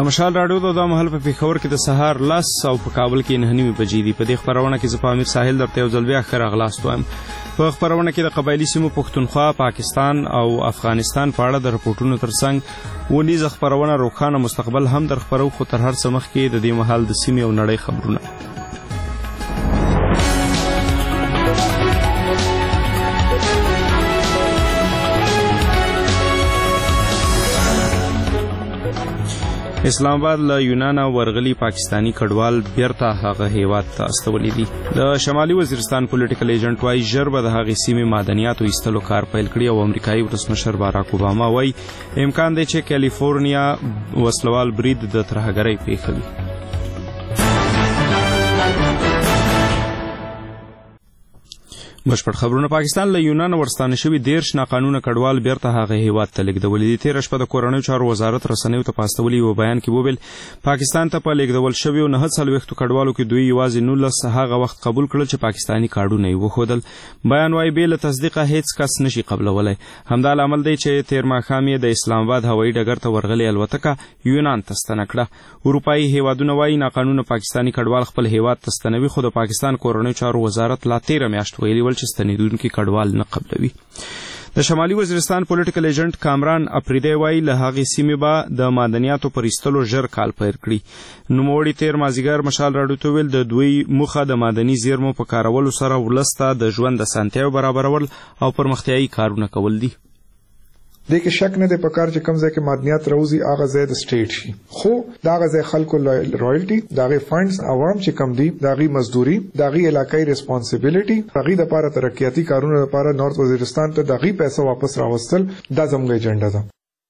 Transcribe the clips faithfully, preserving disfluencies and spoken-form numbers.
د مشال راډیو د دا مهال په پېښور کې د سهار لس او په کابل کې نهه نیمې بجې دي. په دې خپرونه کې زه په امیر ساحل درته یو ځل بیا ښه راغلاست وایم. په خپرونه کې د قبایلي سیمو پښتونخوا، پاکستان او افغانستان په اړه د رپورټونو ترڅنګ ونیزه خپرونه روښانه مستقبل هم در خپرو، خو تر هر څه مخکې د دې مهال د سیمې او نړۍ خبرونه. اسلام آباد له یونان ورغلي پاکستانی کډوال بیرته هغه هیواد ته استولی دي. د شمالي وزیرستان پولیټیکل ایجنټ وايي ژر به د هغې سیمې معدنیاتو ایستلو کار پیل کړي او امریکایي ولسمشر باراک اوباما وايي امکان دی چې کالیفورنیا وسلوال برید د ترهګرۍ پیښوي. بشپړ خبرونه. پاکستان له یونان ورستانه شوي دیرش ناقانونه کډوال بیرته هغه هیواد ته لیږدولي دي. تېره شپه د کورنیو چارو وزارت رسنیو ته په استولي یو بیان کې وویل پاکستان ته په لیږدول شویو نهه څلوېښتو کډوالو کې دوی یوازې نولس هغه وخت قبول کړل چې پاکستاني کارډونه یې وښودل. بیان وايي بې له تصدیقه هیڅ کس نشي قبلولی. همدا لامل دی چې تېر ماښام یې د اسلام آباد هوایي ډګر ته ورغلې الوتکه یونان ته ستنه کړه. اروپایي هیوادونه وايي ناقانونه پاکستاني کډوال خپل هیواد ته ستنوي، خو د پاکستان کورنیو چارو وزارت لا تېره میاشت ویلي ول چې ستنېدونکي کډوال نه قبلوي. د شمالي وزیرستان پولیټیکل ایجنټ کامران اپریدی وايي له هغې سیمې به د معدنیاتو پر ایستلو ژر کال پیل کړي. نوموړي تېر مازدیګر مشال راډیو ته ویل د دوی موخه د معدني زیرمو په کارولو سره ولس ته د ژوند اسانتیاوې برابرول او پرمختیایي کارونه کول دي. دې کې شک نه دی په کار چې کوم ځای کې معدنیات راوځي هغه ځای د سټیټ شي، خو دا هغه ځای خلکو رایلټي، د هغې فنډز عوام چې کم دي، د هغې مزدوري، د هغې علاقایي ریسپانسیبیلیټي، د هغې دپاره ترقیاتي کارونو لپاره نارت وزیرستان ته د هغې پیسه واپس راوستل دا زموږ ایجنډا ده.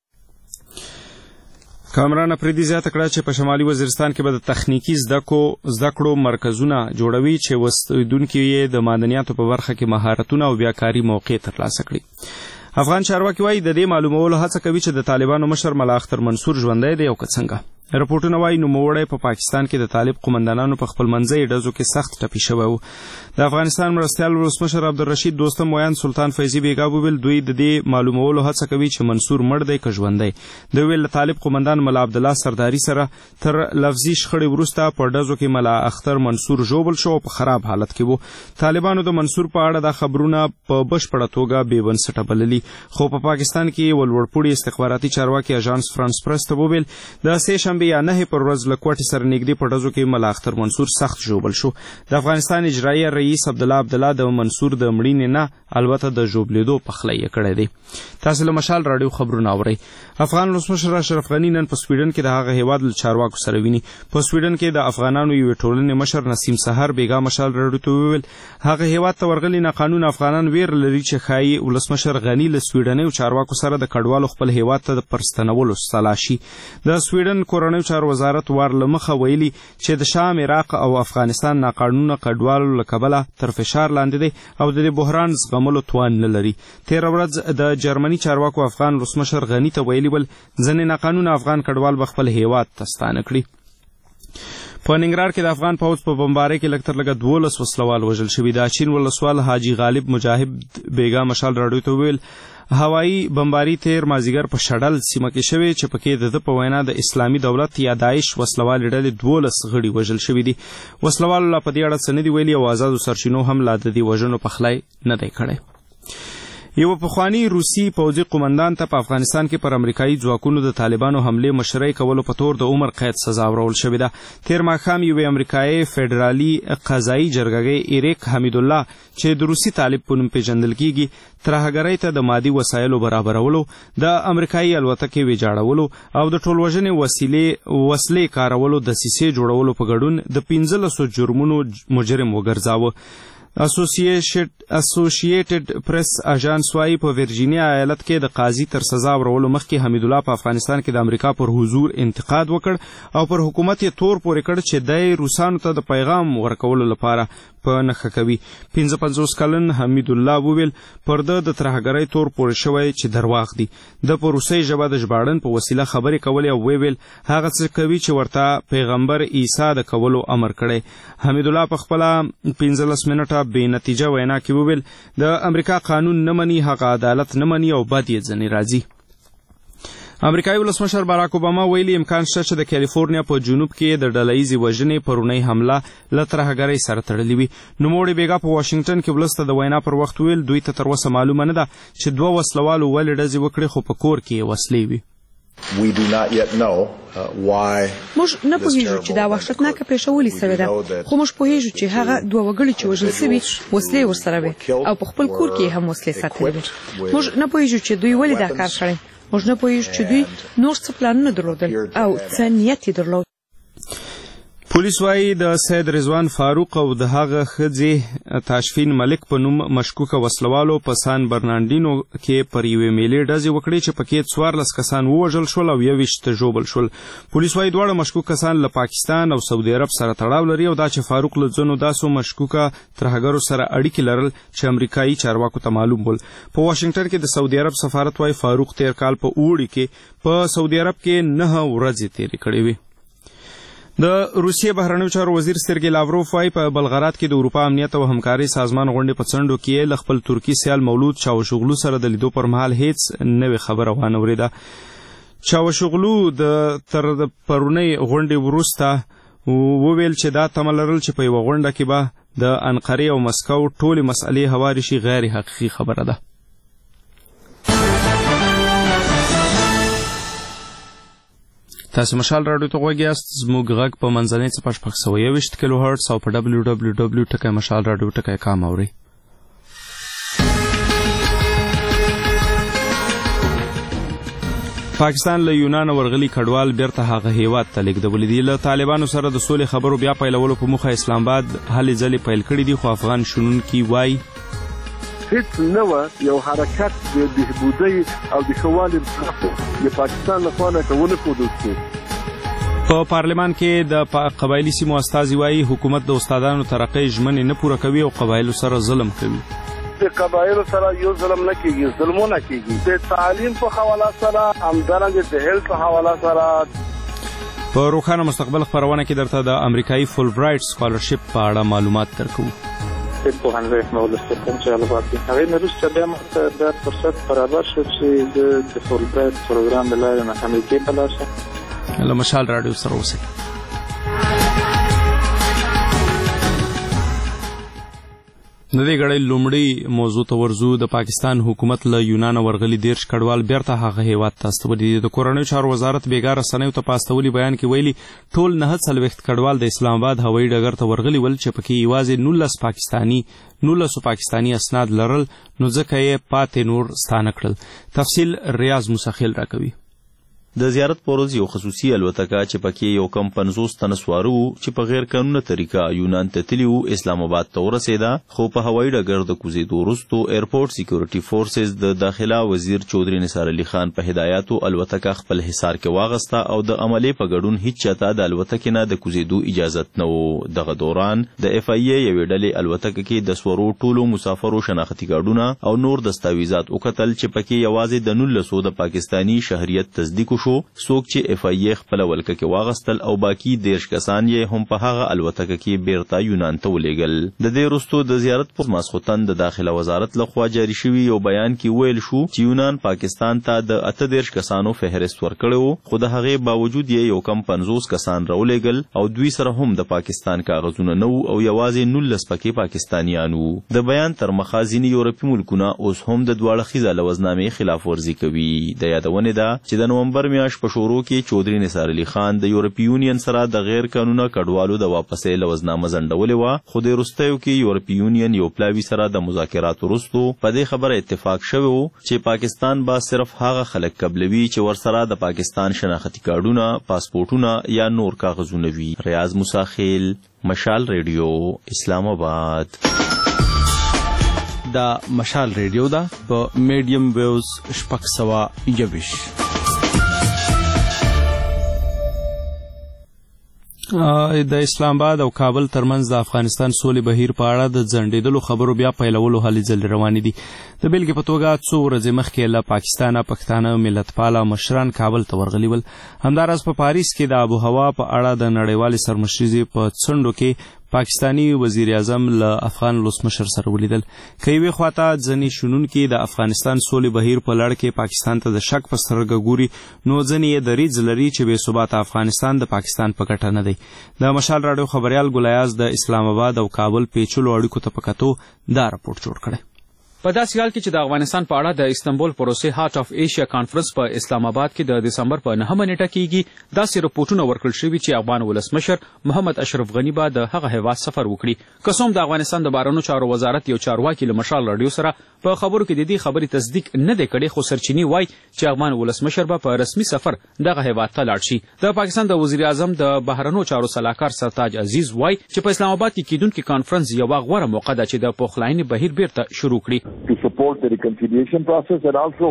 کامران اپریدي زیاته کړه چې په شمالي وزیرستان کې به د تخنیکي زده کړو مرکزونه جوړوي چې اوسیدونکي یې د معدنیاتو په برخه کې مهارتونه او بیاکاري موقع ترلاسه کړي. افغان چارواکي وايي د دې معلومولو هڅه کوي چې د طالبانو مشر ملا اختر منصور ژوندی دی او که څنګه. رپورټونه وايي نوموړی په پاکستان کې د طالب قومندانانو په خپلمنځي ډزو کې سخت ټپي شوی و. د افغانستان مرستیال ولسمشر عبدالرشید دوستم ویان سلطان فیضي بیګا وویل دوی د دې معلومولو هڅه کوي چې منصور مړ دی که ژوندی. دوی ویل طالب قومندان ملا عبدالله سرداري سره تر لفظي شخړې وروسته په ډزو کې ملا اختر منصور ژوبل شو او په خراب حالت کې و. طالبانو د منصور په اړه دا خبرونه په بشپړه توګه بې بنسټه بللي، خو په پاکستان کې ولوړپوړي استخباراتي چارواکي اژانس فرانس پرس ته وویل د سې شنبې یا نهې پر ورځ له کوټې سره نږدې په ډزو کې ملا اختر منصور سخت ژوبل شو. د افغانستان اجرایي رئیس عبدالله عبدالله د منصور د مړینې نه البته د ژوبلېدو پخلی یې کړی دی. تاسو له مشال راډیو خبرونه اورئ. افغان ولسمشر اشرف غني نن په سویډن کې د هغه هیواد له چارواکو سره ویني. په سویډن کې د افغانانو یوې ټولنې مشر نسیم سحر بیګا مشال راډیو ته وویل هغه هیواد ته ورغلي ناقانونه افغانان ویر لري چې ښایي ولسمشر غني له سویډنیو چارواکو سره د کډوالو خپل هیواد ته د پرستنولو سلا شي. د سویډن کورنیو چارو وزارت وار له مخه ویلي چې د شام، عراق او افغانستان ناقانونه کډوالو له کبله تر فشار لاندې دی او د دې بحران زغملو توان نه لري. تېره ورځ د جرمني چارواکو افغان ولسمشر غني ته ویلي ول ځینې ناقانونه افغان کډوال به خپل هیواد ته ستانه کړي. په ننګرهار کې د افغان پوځ په بمبارۍ کې لږ تر لږه دولس وسلوال وژل شوي. د اچین ولسوال حاجي غالب مجاهد بیګا مشال راډیو ته وویل هوایي بمباري تېر مازدیګر په شډل سیمه کې شوې چې پکې د ده په وینا د اسلامي دولت یا داعش وسلوالې ډلې دولس غړي وژل شوي دي. وسلوالو لا په دې اړه څه نه دي ویلي او آزادو سرچینو هم لا د دې وژنو پخلی نه دی کړی. یو پخوانی روسي پوځي قومندان ته په افغانستان کې پر امریکایي ځواکونو د طالبانو حملې مشرۍ کولو په تور د عمر قید سزا ورول شوې ده. تېر ماښام یوې امریکایي فدرالي قضایي جرګې ایریک حمیدالله چې د روسي طالب په نوم پیژندل کیږي ترهګرۍ ته د مادي وسایلو برابرولو، د امریکایي الوتکې ویجاړولو او د ټولوژنې وسیلې وسلې کارولو دسیسې جوړولو په ګډون د پنځلسو جرمونو مجرم وګرځاوه. اسوسییټډ پریس اژانس وايي په ورجینیا ایالت کې د قاضي تر سزا ورولو مخکې حمیدالله په افغانستان کې د امریکا پر حضور انتقاد وکړ او پر حکومت یې تور پورې کړ چې دی روسانو ته د پیغام ورکولو لپاره په نښه کوي. پنځه پنځوس کلن حمیدالله وویل پر ده د ترهګرۍ تور پورې شوی چې درواغ دي. د په روسۍ ژبه د ژباړن په وسیله خبرې کولې او ویل هغه څه کوي چې ورته پیغمبر عیسی د کولو امر کړی. حمیدالله په خپله پنځلس منټه بې نتیجه وینا کې وویل د امریکا قانون نه مني، هغه عدالت نه مني او بد یې ځنې راځي. امریکایي ولسمشر باراک اوباما ویلي امکان شته چې د کالیفورنیا په جنوب کې د ډلهییزې وژنې پرونۍ حمله له ترهګرۍ سره تړلې وي. نوموړي بیګا په واشنګټن کې ولس ته د وینا پر وخت ویل دوی ته تر اوسه معلومه نه ده چې دوه وسلوالو ولې ډزې وکړې خو په کور کې یې وسلې وي. We do not yet know uh, why موږ نه پوهیږو چې دا وحشتناکه پیښه ولې سوې ده، خو موږ پوهیږو چې هغه دوه وګړي چې وژل شوي وسلې ورسره وې او په خپل کور کې هم وسلې ساتلې وې. موږ نه پوهیږو چې دوی ولې دا کار کړی. موږ نه پوهیږو چې دوی نور څه پلانونه درلودل او څه نیت یې درلود. پولیس وايي د سید رضوان فاروق او د هغه ښځې تاشفین ملک په نوم مشکوکه وسلوالو په سان برناردینو کې پر یوې میلې ډزې وکړې چې پکې څوارلس کسان ووژل شول او یو ویشت ژوبل شول. پولیس وايي دواړه مشکوک کسان له پاکستان او سعودي عرب سره تړاو لري او دا چې فاروق له ځینو داسو مشکوکه ترهګرو سره اړیکې لرل چې امریکایي چارواکو ته معلوم ول. په واشنګټن کې د سعودي عرب سفارت وايي فاروق تیر کال په اوړي کې په سعودي عرب کې نه ورځې تیرې کړې وې. د روسیې بهرنیو چارو وزیر سرګی لاوروف وايي په بلغراد کې د اروپا امنیت او همکارۍ سازمان غونډې په څنډو کې له خپل ترکي سیال مولود چاوشوغلو سره د لیدو پر مهال هیڅ نوې خبره وانه ورېده. چاوشوغلو د تر پرونۍ غونډې وروسته وویل چې دا تمه لرل چې په یوه غونډه کې به د انقرې او مسکو ټولې مسئلې هوارې شي غیر حقیقي خبره ده. تاسو مشال راډیو ته غوږ یاست. زموږ غږ په منځنۍ څپه شپږ سوه یوویشت کیلو هرټز او په ډبلیو ډبلیو ډبلیو ټکی مشال راډیو ټکی کام اورئ. پاکستان له یونان ورغلي کډوال بیرته هغه هیواد ته لیږدولي دي. له طالبانو سره د سولې خبرو بیا پیلولو په موخه اسلام آباد هلې ځلې پیل کړي دي، خو افغان شنونکي وایي هیڅ نه وه یو حرکت د بهبودۍ او د ښه والي د پاکستان لخوا نه ته ونه ښودل شو. په پارلمان کې د قبایلي سیمو استازي وایي حکومت د استادانو ترقۍ ژمنې نه پوره کوي او قبایلو سره ظلم کوي. د قبایلو سره یو ظلم نه کېږي، ظلمونه کېږي. د تعلیم په حواله سره همدارنګه د هیلث په حواله سره. په روښانه مستقبل خپرونه کې درته د امریکایي فول برایټ سکالرشپ په اړه معلومات درکوو. پوهنځی مولسته کوم چې البته هغې نه وروسته بیا ماته دا فرصت برابر شو چې زه د فول برایټ پروګرام له لارې نه امریکې ته لاړ شم. له مشال راډیو سره اوسئ. د دې غړۍ لومړی موضوع ته ورځو. د پاکستان حکومت له یونان ورغلي دېرش کډوال بیرته هغه هیواد ته استولي دي. د کورنیو چارو وزارت بیګا رسنیو ته په استولي بیان کې ویلي ټول نهه څلوېښت کډوال د اسلام آباد هوایي ډګر ته ورغلي ول چې پکې یوازې نولس پاکستاني نولسو پاکستاني اسناد لرل، نو ځکه یې پاتې نور ستانه کړل. تفصیل ریاض مسخیل راکوي. د زیارت پروز یو خصوصي الوتکه چې پکې یو کم پنځوس تنه سواره وو چې په غیر قانوني طریقه یونان ته تللي وو اسلام آباد ته ورسېده، خو په هوایي ډګر د کوزېدو وروستو ایرپورټ سیکیورټي فورسز د داخله وزیر چودري نثار علي خان په هدایاتو الوتکه خپل حصار کې واغسته او د عملې په ګډون هیڅ چاته د الوتکې نه د کوزېدو اجازت نه و. دغه دوران د اف ای ای یوې ډلې الوتکه کې د سورو ټولو مسافرو شناختي کارډونه او نور دستاویزات وکتل چې پکې یوازې د نولسو د پاکستاني شهریت تصدیق شو. څوک چې اف ای ای خپل ولکه کې واغستل او باقی دیرش کسان یې هم په هغه الوتکه کې بیرته یونان ته ولېږل. د دې وروستو د زیارت پر ماسخوتن د داخله وزارت لخوا جاری شوي یو بیان کې ویل شو چې یونان پاکستان ته د اته دیرش کسانو فهرست ورکړی و، خو د هغې باوجود یې یو کم پنځوس کسان راولېږل او دوی سره هم د پاکستان کاغذونه نه وو او یوازې نولس پکې پاکستانیان وو. د بیان تر مخه ځینې یورپي ملکونه اوس هم د دواړه ښځه لوزنامې خلاف ورزي کوي. د یادونې ده چې د نومبر میاشت په شورو کې چودري نثار علي خان د یورپي یونین سره د غیر قانونه کډوالو د واپسې لوزنامه ځنډولې وه، خو د وروستیو کې یورپي یونین یو پلاوي سره د مذاکراتو وروستو په دې خبره اتفاق شوی و چې پاکستان به صرف هغه خلک قبلوي چې ورسره د پاکستان شناختي کارډونه، پاسپورټونه یا نور کاغذونه وي. ریاض مساخیل، مشال ریډیو، اسلام آباد. دا مشال ریډیو ده په میډیم ویوز شپږ سوه یوویشت. د اسلام آباد او کابل ترمنځ د افغانستان سولې بهیر په اړه د ځنډېدلو خبرو بیا پیلولو هلې ځلې روانې دي. د بېلګې په توګه څو ورځې مخکې له پاکستانه پښتانه ملتپاله مشران کابل ته ورغلي ول. همداراز په پاریس کې د آب و هوا په اړه د نړیوالې سرمشریزې په څنډو کې پاکستانی وزیر اعظم له افغان ولسمشر سره ولیدل. که یوې خواته ځینې شنونکي د افغانستان سولې بهیر په لړ کې پاکستان ته د شک په سترګه ګوري، نو ځینې یې دریځ لري چې بې ثباته افغانستان د پاکستان په ګټه نه دی. د مشال راډیو خبریال ګلایاز د اسلام آباد او کابل پیچلو اړیکو ته په کتو دا راپورټ جوړ کړی. په داسې حال کې چې د افغانستان په اړه د استنبول پروسې هارت اف ایشیا کانفرنس په اسلام آباد کې د دسمبر په نهمه نیټه کېږي، داسې رپورټونه ورکړل شوي چې افغان ولسمشر محمد اشرف غني به د هغه هیواد سفر وکړي. که څه هم د افغانستان د بهرنیو چارو وزارت یو چارواکي له مشال راډیو سره په خبرو کې د دې خبرې تصدیق نه دی کړی، خو سرچینې وایي چې افغان ولسمشر به په رسمي سفر دغه هیواد ته لاړ شي. د پاکستان د وزیر اعظم د بهرنیو چارو سلاکار سرتاج عزیز وایي چې په اسلام آباد کې کېدونکي کانفرنس یوه غوره موقع ده چې د پخلاینې بهیر بیرته شروع کړي. reconciliation process and also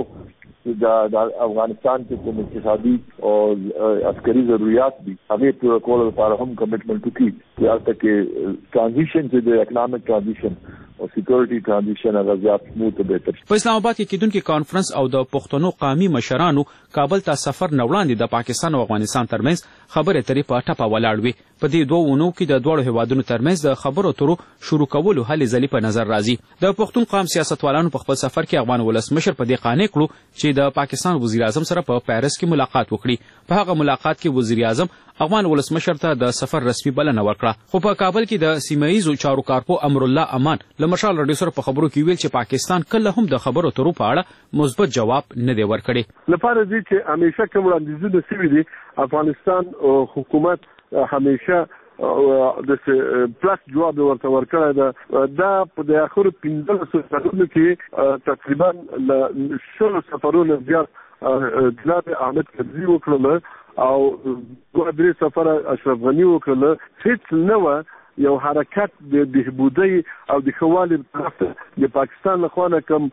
د افغانستان کې کوم اقتصادي او عسکري ضرورت دي هغه پوره کولو لپاره هم کمټمنټ وکړي چې هلته کې ټرانزیشن چې د اکنامک ټرانزیشن او سکیورټي ټرانزیشن هغه زیات سموث او بهتر. په اسلام آباد کې کېدونکي کانفرنس او د پښتنو قومي مشرانو کابل ته سفر نه وړاندې د پاکستان او افغانستان ترمنځ خبرې اترې په ټپه ولاړ وي. په دې دوه اونو کې د دواړو هیوادونو ترمنځ د خبرو اترو شروع کولو هلې ځلې په نظر راځي. د پښتون قوم سیاستوالانو په خپل سفر کې افغان ولسمشر په دې قانع کړو چې د پاکستان وزیر اعظم سره په پیرس کې ملاقات وکړي. په هغه ملاقات کې وزیر اعظم افغان ولسمشر ته د سفر رسمي بلنه ورکړه، خو په کابل کې د سیمه ییزو چارو کارپو امرالله امان له مشال راډیو سره په خبرو کې ویل چې پاکستان کله هم د خبرو اترو په اړه مثبت جواب نه دی ورکړی. لپاره دې چې همیشه کوم وړاندیزونه شوي دي افغانستان حکومت همیشه د پلاس جواب ورته ورکړی ده. دا په د اخرو پنځلسو کلونو کې تقریبا له شلو سفرونو زیات جناب احمد کرزي وکړله او دوه درې سفره اشرف غني وکړله. هیڅ نه وه یو حرکت د بهبودۍ او د ښه والي طرف ته د پاکستان له خوا نه کوم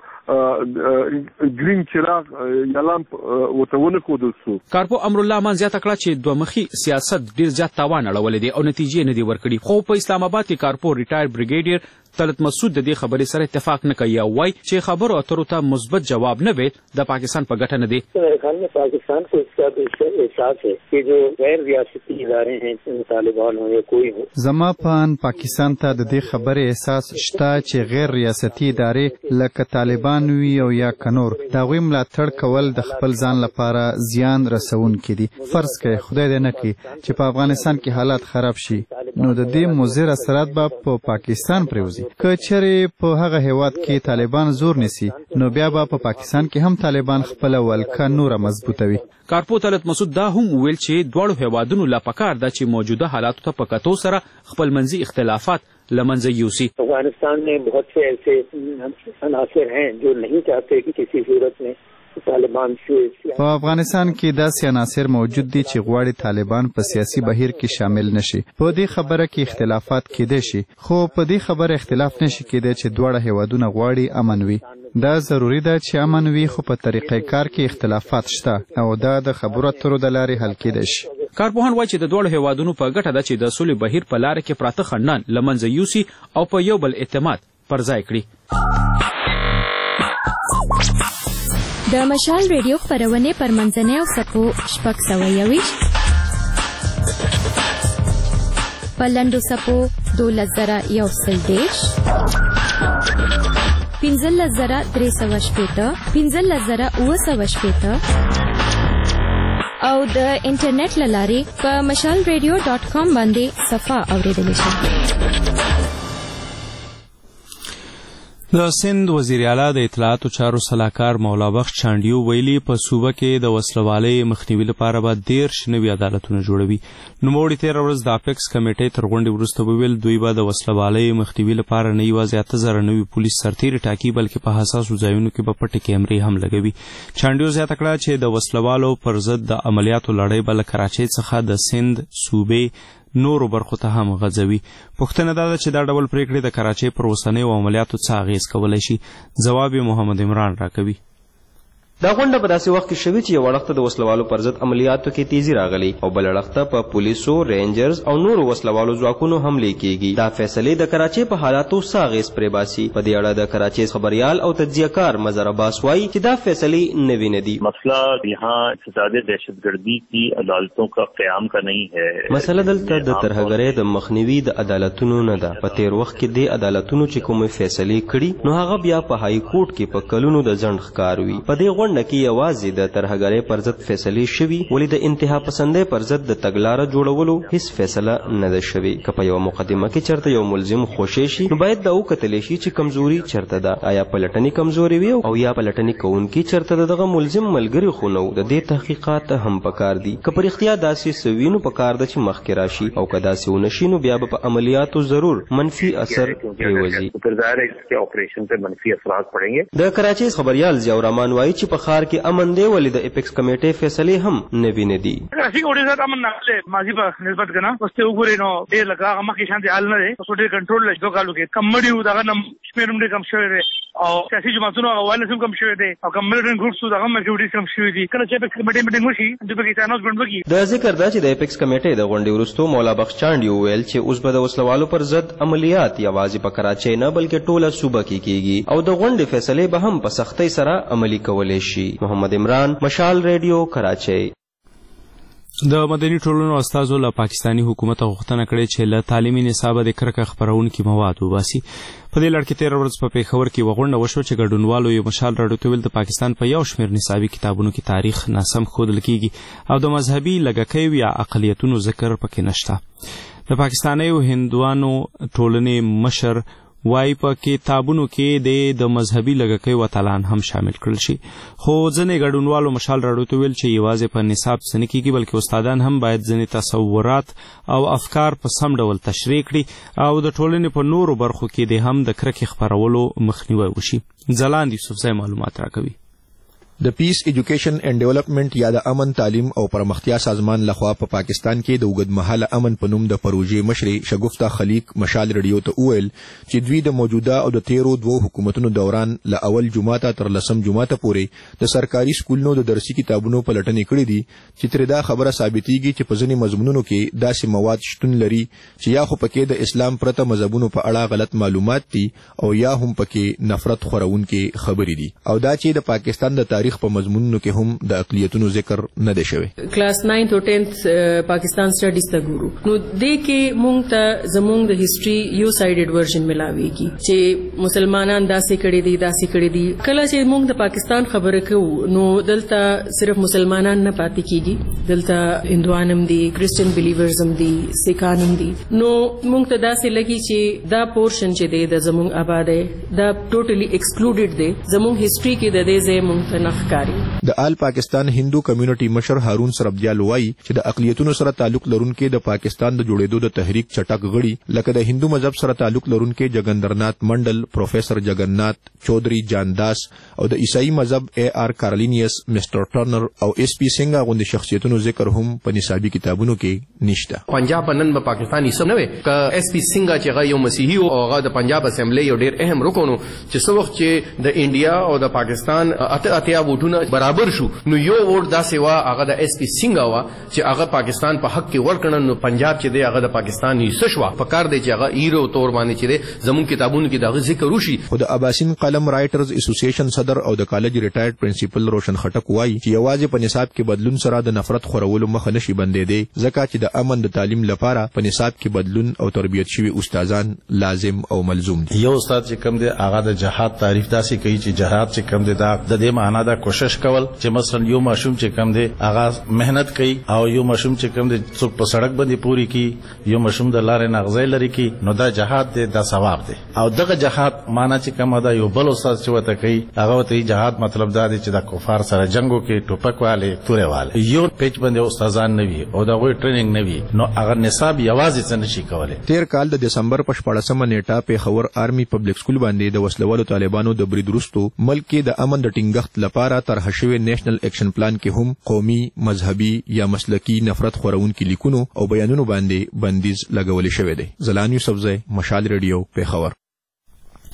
ګرین چراغ یا لامپ ورته ونه ښودل شو. کارپو امرالله امان زیاته کړه چې دوه مخي سیاست ډېر زیات تاوان اړولی دی او نتیجې نه دي ورکړي. خو په اسلام آباد کې کارپو ریټایر بریګیډیر طلعت مسعود د دې خبرې سره اتفاق نه کوي او وایي چې خبرو اترو ته مثبت جواب نه وي د پاکستان په ګټه نه دی. میرے خیال میں پاکستان کو اس کا احساس ہے کہ جو غیر ریاستی ادارے ہیں طالبان ہو یا کوئی ہو. زما پان پاکستان ته د دې خبرې احساس شته چې غیر ریاستی ادارې لکه طالبان وي او یا کنور د هغوی ملاتړ کول د خپل ځان لپاره زیان رسونکي دي. فرض کړئ خدای دې نه کړي چې په افغانستان کې حالات خراب شي نو د دې مضر اثرات به په پاکستان پرېوځي. که چېرې په هغه هیواد کې طالبان زور نیسي نو بیا به په پاکستان کې هم طالبان خپله ولکه نوره مضبوطوي. کارپو طلعت مسعود دا هم وویل چې دواړو هیوادونو لا پکار ده چې موجوده حالاتو ته په کتو سره خپل منځي اختلافات له منځه یوسي. افغانستان میں بہت سے ایسے عناصر ہیں جو نہیں چاہتے کہ کسی صورت میں طالبان په افغانستان کې داسې عناصر موجود دي چې غواړي طالبان په سیاسي بهیر کې شامل نشي. په دې خبره کې اختلافات کېدای شي خو په دې خبره اختلاف نشي کېدای چې دواړه هیوادونه غواړي امن وي. دا ضروری ده چې امن وي خو په طریقې کار کې اختلافات شته او دا د خبرو اترو د لارې حل کېدای شي. کارپوهان وایي چې د دواړو هیوادونو په ګټه ده چې د سولې بهیر په لاره کې پراته خنډان له منځه یوسي او په یو بل اعتماد پر ځای کړي. د مشال ریډیو خپرونې پر منځنۍ او څپو شپږ سوه یوویشت په لنډو څپو دولس زره یو سل دېرش پنځلس زره درې سوه شپېته پنځلس زره اووه سوه شپېته او د انټرنیټ له لارې په مشال ریډیو ډاټ کام باندې صفحه اورېدلی شئ. د سند وزیر اعلی د اطلاعاتو چارو سلاکار مولا بخش چانډیو ویلي په صوبه کې د وسلوالۍ مخنیوي لپاره به دېرش نوي عدالتونه جوړوي. نوموړي تېره ورځ د اپیکس کمیټې تر غونډې وروسته وویل دوی به د وسلوالۍ مخنیوي لپاره نه یوازې اته زره نوي پولیس سرتېري ټاکي بلکې په حساسو ځایونو کې به پټې کیمرې هم لګوي. چانډیو زیاته کړه چې د وسلوالو پر ضد د عملیاتو لړۍ به له کراچۍ څخه د سند صوبې نورو برخو ته هم غځوي. پوښتنه دا ده چې دا ډول پریکړې د کراچۍ پر اوسنیو عملیاتو څه اغېز کولی شي. ځواب یې محمد عمران راکوي. دا غونډه په داسې وخت کې شوې چې یو وړخته د وسلوالو پر ضد عملیاتو کې تیزی راغلی او بل وړخته په پولیسو، رینجرز او نورو وسلوالو ځواکونو حملې کیږي. دا فیصلې د کراچۍ په حالاتو ساغیز پرې باسي. په دې اړه د کراچۍ خبريال او تجزیه‌کار مظهر عباس وايي چې دا فیصلې نوې نه دي. مسئلہ یہاں فساد دہشتگردی کی عدالتوں کا قیام کا نہیں ہے. مسله دلته د ترهګرۍ د مخنیوي د عدالتونو نه ده. په تیر وخت کې د عدالتونو چې کومې فیصلې کړي نو هغه بیا په های کورټ کې په کلونو د ځنډ ښکار وي. په دې غونډه کې یوازې د ترهګرۍ پر ضد فیصلې شوي، ولې د انتها پسندۍ پر ضد د تګلاره جوړولو هیڅ فیصله نه ده شوې. که په یوه مقدمه کې چېرته یو ملزم خوشې شي نو باید دا وکتلی شي چې کمزوري چېرته ده. آیا پلټنې کمزوري وي او یا پلټنې کوونکي چېرته د دغه ملزم ملګري خو نه و. د دې تحقیقات هم پکار دي. که په رښتیا داسې څه وي نو پکار ده چې مخکې راشي او که داسې ونه شي نو بیا به په عملیاتو ضرور منفي اثر پرېوځي. د کراچۍ خبريال ضیاء الرحمن وایي چې په ښار کې امن دی، ولې د اپیکس کمیټې فیصلې هم نوي نه دي. کراچۍ کې ډېر امن نه ماضي په نسبت کنه اوس ته وګورئ نو ډېر لږه هغه مخکې شانتي حال نه دی. اوس ډېر کنټرول لږ دوه کالو کې کم مړي وو، دغه نم شمېر هم ډېر کم شوی دی او سیاسي جماعتونو هغه وایلنس هم کم شوی دی او کم ملیټنټ ګروپس دغه هم ډېر کم شوي دي. کله چې اپیکس کمیټې میټینګ وشي دوی به کې اناونسمنټ وکړي. د ذکر دا چې د اپیکس کمیټې د غونډې وروسته مولا بخش چانډي وویل چې اوس به د وسلوالو پر ضد عملیات یوازې په کراچۍ نه بلکې ټوله صوبه کې کیږي او د غونډې فیصلې به هم په سختۍ سره عملي کولی شي. محمد عمران، مشال ریډیو، کراچۍ. د مدني ټولنو استازو له پاکستانی حکومت غوښتنه کړې چې له تعلیمي نصابه د کرکه خپرونکي مواد وباسي. په دې لړ کې تېره ورځ په پېښور کې یوه غونډه وشوه چې ګډونوالو یو مشال راډیو ته ویل د پاکستان په یو شمېر نصابي کتابونو کې تاریخ ناسم ښودل کیږي او د مذهبي لږکیو یا اقلیتونو ذکر پکې نشته. د پاکستانیو هندوانو ټولنې مشر وای په کتابونو کې د مذهبي لږکیو اتلان هم شامل کړل شي. خو ځینې ګډونوالو مشال راډیو ته ویل چې یوازې په نصاب څه نه کیږي بلکې استادان هم باید ځینې تصورات او افکار په سم ډول تشریح کړي او د ټولنې په نورو برخو کې د هم د کرکې خپرولو مخنیوی وشي. ځلاند یوسفزی معلومات راکوي. د پیس ایجوکیشن اینڈ ډیولپمنٹ یا د امن تعلیم او پرمختیا سازمان لخوا په پاکستان کې د اوږدمهاله امن په نوم د پروژې مشرې شګفته خلیق مشال ریډیو ته وویل چې دوی د موجوده او د تیرو دوو حکومتونو دوران له اول جمعه تر لسم جمعه پورې د سرکاري سکولونو د درسي کتابونو پلټنې کړې دي چې ترې دا خبره ثابتېږي چې په ځینې مضمونونو کې داسې مواد شتون لري چې یا خو پکې د اسلام پرته مذهبونو په اړه غلط معلومات دي او یا هم پکې نفرت خورونکي خبرې دي او دا چې د پاکستان د تاریخ په مضمونونو کې هم د اقلیتونو ذکر نه دی شوی. کلاس ناینث او ټینث پاکستان سټډیز ته ګورو نو دې کې مونږ ته زمونږ د هیستوري یو سایډډ ورژن ملاويږي چې مسلمانان داسې کړي دي داسې کړي دي. کله چې مونږ د پاکستان خبره کوو نو دلته صرف مسلمانان نه پاتې کیږي، دلته هندوان هم دي، کرسچن بلیورز هم دي، سیکان هم دي. نو مونږ ته داسې لګي چې دا پورشن چې دی د زمونږ آباد دی دا ټوټلی ایکسکلوډډ دی. زمونږ هیستوري کې د دې ځای مونږ ته نه د آل پاکستان هندو کمیونټي مشر هارون سربدیال وایي چې د اقلیتونو سره تعلق لرونکي د پاکستان د جوړېدو د تحریک چټک غړي لکه د هندو مذهب سره تعلق لرونکي جګندرنات منډل، پروفیسر جګننات چودھری جانداس او د عیسائی مذهب اے آر کارلینیس، مسټر ټرنر او ایس پی سنگا غوندي شخصیتونو ذکر هم په نصابي کتابونو کې نشته. پنجاب نن په پاکستاني سم نه وي ک ایس پی سنگا چې غو یو مسیحي او هغه د پنجاب اسمبلی یو ډیر اهم رکن چې څو وخت چې د انډیا او د پاکستان اته اتیا ووټونه برابر شو نو یو ووټ دا سیوا هغه د ایس پی سنگا وا چې هغه پاکستان په حق کې ورکړن نو پنجاب چې دی هغه د پاکستان حصہ شو. په کار دی چې هغه ایرو تور باندې چې دی زمون کتابونو کې دا ذکر وشي. خو د اباسین قلم رائټرز اسوسییشن صدر او د کالج ریټایرډ پرنسپل روشن خټک وایي چې یوازې په نصاب کې بدلون سره د نفرت خورولو مخه نشي بندېدی ځکه چې د امن د تعلیم لپاره په نصاب کې بدلون او تربیت شوي استادان لازم او ملزوم دي. یو استاد چې کوم دی هغه د جهاد تعریف داسې کوي چې جهاد چې کوم دی دا د دې معنا دا کوشش کول چې مثلا یو ماشوم چې کوم دی هغه مهنت کوي او یو ماشوم چې کوم دی څوک په سړک باندې پوری کی یو ماشوم د لارې نغزای لري کی نو دا جهاد دی دا ثواب دی او دغه جهاد معنا چې کوم دا یو بل استاد چې وته کوي هغه ته جهاد مطلب دا دی چې د کفار سره جنگو کې ټوپک والے تورې والے یو پیچ باندې استادان نه وي او دا غوي ټریننګ نه وي نو هغه نصاب یوازې څه نشي کولای. تیر کال د دسمبر په شپږمه نیټه په خبر آرمي پبلک سکول باندې د وسلوالو طالبانو د برید وروسته ملک کې د امن د ټینګښت لپاره طرح شوی نېشنل ایکشن پلان کې هم قومي، مذهبي یا مسلکی نفرت خورونکي لیکونو او بیانونو باندې بندیز لګول شوی دی. زلان یوسفزی، مشال ریډیو، پیښور.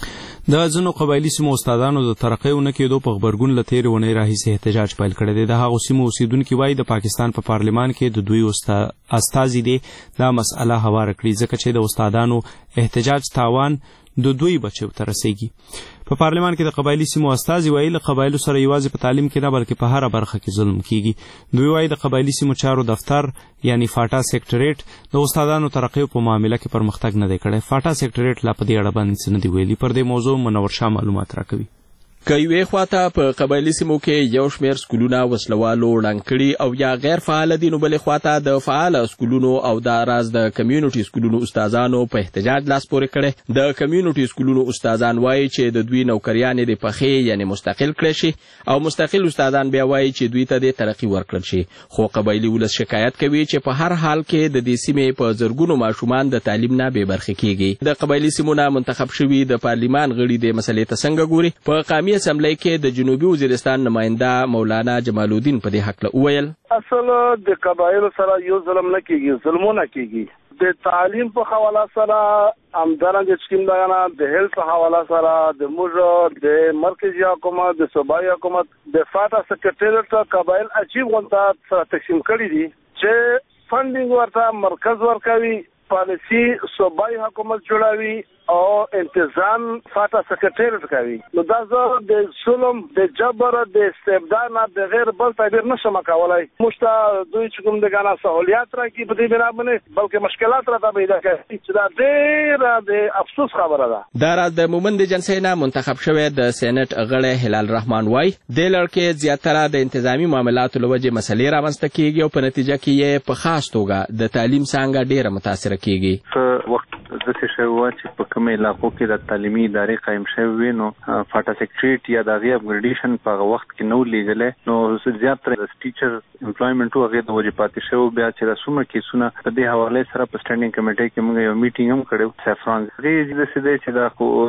د ځینو قبایلي سیمو استادانو د ترقۍ ونه کېدو په غبرګون له تېرې اونۍ راهیسې احتجاج پیل کړی دی. د هغو سیمو اوسېدونکي وایي د پاکستان په پارلمان کې د دوی استازي دی دا مسئله هواره کړي ځکه چې د استادانو احتجاج تاوان د دوی بچو ته رسیږي. په پارلمان کې د قبایلي سیمو استازي وایي له قبایلو سره یوازې په تعلیم کې نه بلکې په هره برخه کې ظلم کیږي. دوی وایي د قبایلي سیمو چارو دفتر یعنی فاټا سیکټریټ د استادانو ترقۍ په معامله کې پرمختګ نه دی کړی. فاټا سیکټریټ لا په دې اړه باندې څه نه دي ویلي. پر دې موضوع منور شاه معلومات راکوي. که یوې خواته په قبایلي سیمو کې یو شمېر سکولونه وسلوالو ړنګ کړي او یا غیر فعاله دي، نو بلې خواته د فعاله سکولونو او دا راز د کمیونټي سکولونو استادانو په احتجاج لاس پورې کړی. د کمیونټي سکولونو استادان وایي چې د دوی نوکریانې د پخې یعنی مستقل کړی شي او مستقل استادان بیا وایي چې دوی ته د ترقي ورکړل شي. خو قبایلي ولس شکایت کوي چې په هر حال کې د دې سیمې په زرګونو ماشومان د تعلیم نه بې برخې کیږي. د قبایلي سیمو نه منتخب شوي د پارلمان غړي د مسلې ته څنګه ګوري؟ په قامي اسمبلی کې د جنوبي وزیرستان نماینده مولانا جمال الدین په دې حق وویل اصل د قبایلو سره یو ظلم نه کیږي، ظلمونه کیږي. د تعلیم په حواله سره همدارنګه سکیم دغه د هیلث په حواله سره د موږ د مرکزی حکومت د صوبایي حکومت د فاټا سیکریټریټ قبایل عجیب غونډه سره تقسیم کړي دي چې فندینګ ورته مرکز ورکوي، پالیسی صوبایي حکومت جوړوي او انتظام فاټا سیکریټریټ کوي. نو دا زه د ظلم د جبر د استبداد نه د غیر بل تعبیر نشم کولای. موږ ته دوی چې کوم دغه سہولیات راکړي په دې بنا باندې بلکې مشکلات راته پیدا کوي چې دا ډېر د افسوس خبره ده. دا راز د مومند جنسۍ نه منتخب شوی د سېنات غړی هلال رحمان وای د لړکې زیاتره د انتظامی معاملاتو له وجې مسلې رامنځته کیږي او په نتیجه کې یې په خاص توګه د تعلیم څانګه ډېره متاثره کیږي. په وخت داسې شوی و چې په کومه علاقو کې د تعلیمي ادارې قایم شوی وي نو فاټا سیکریټریټ یا د هغې اپګریډیشن په هغه وخت کې نه و لیږلی، نو زیاتره د ټیچر امپلایمنټ و هغې د وجې پاتې شوی. بیا چې دا څومره کیسونه په دې حوالې سره په سټینډینګ کمیټۍ کې موږ یو میټینګ هم کړی و سیفران هغې داسې دی چې دا خو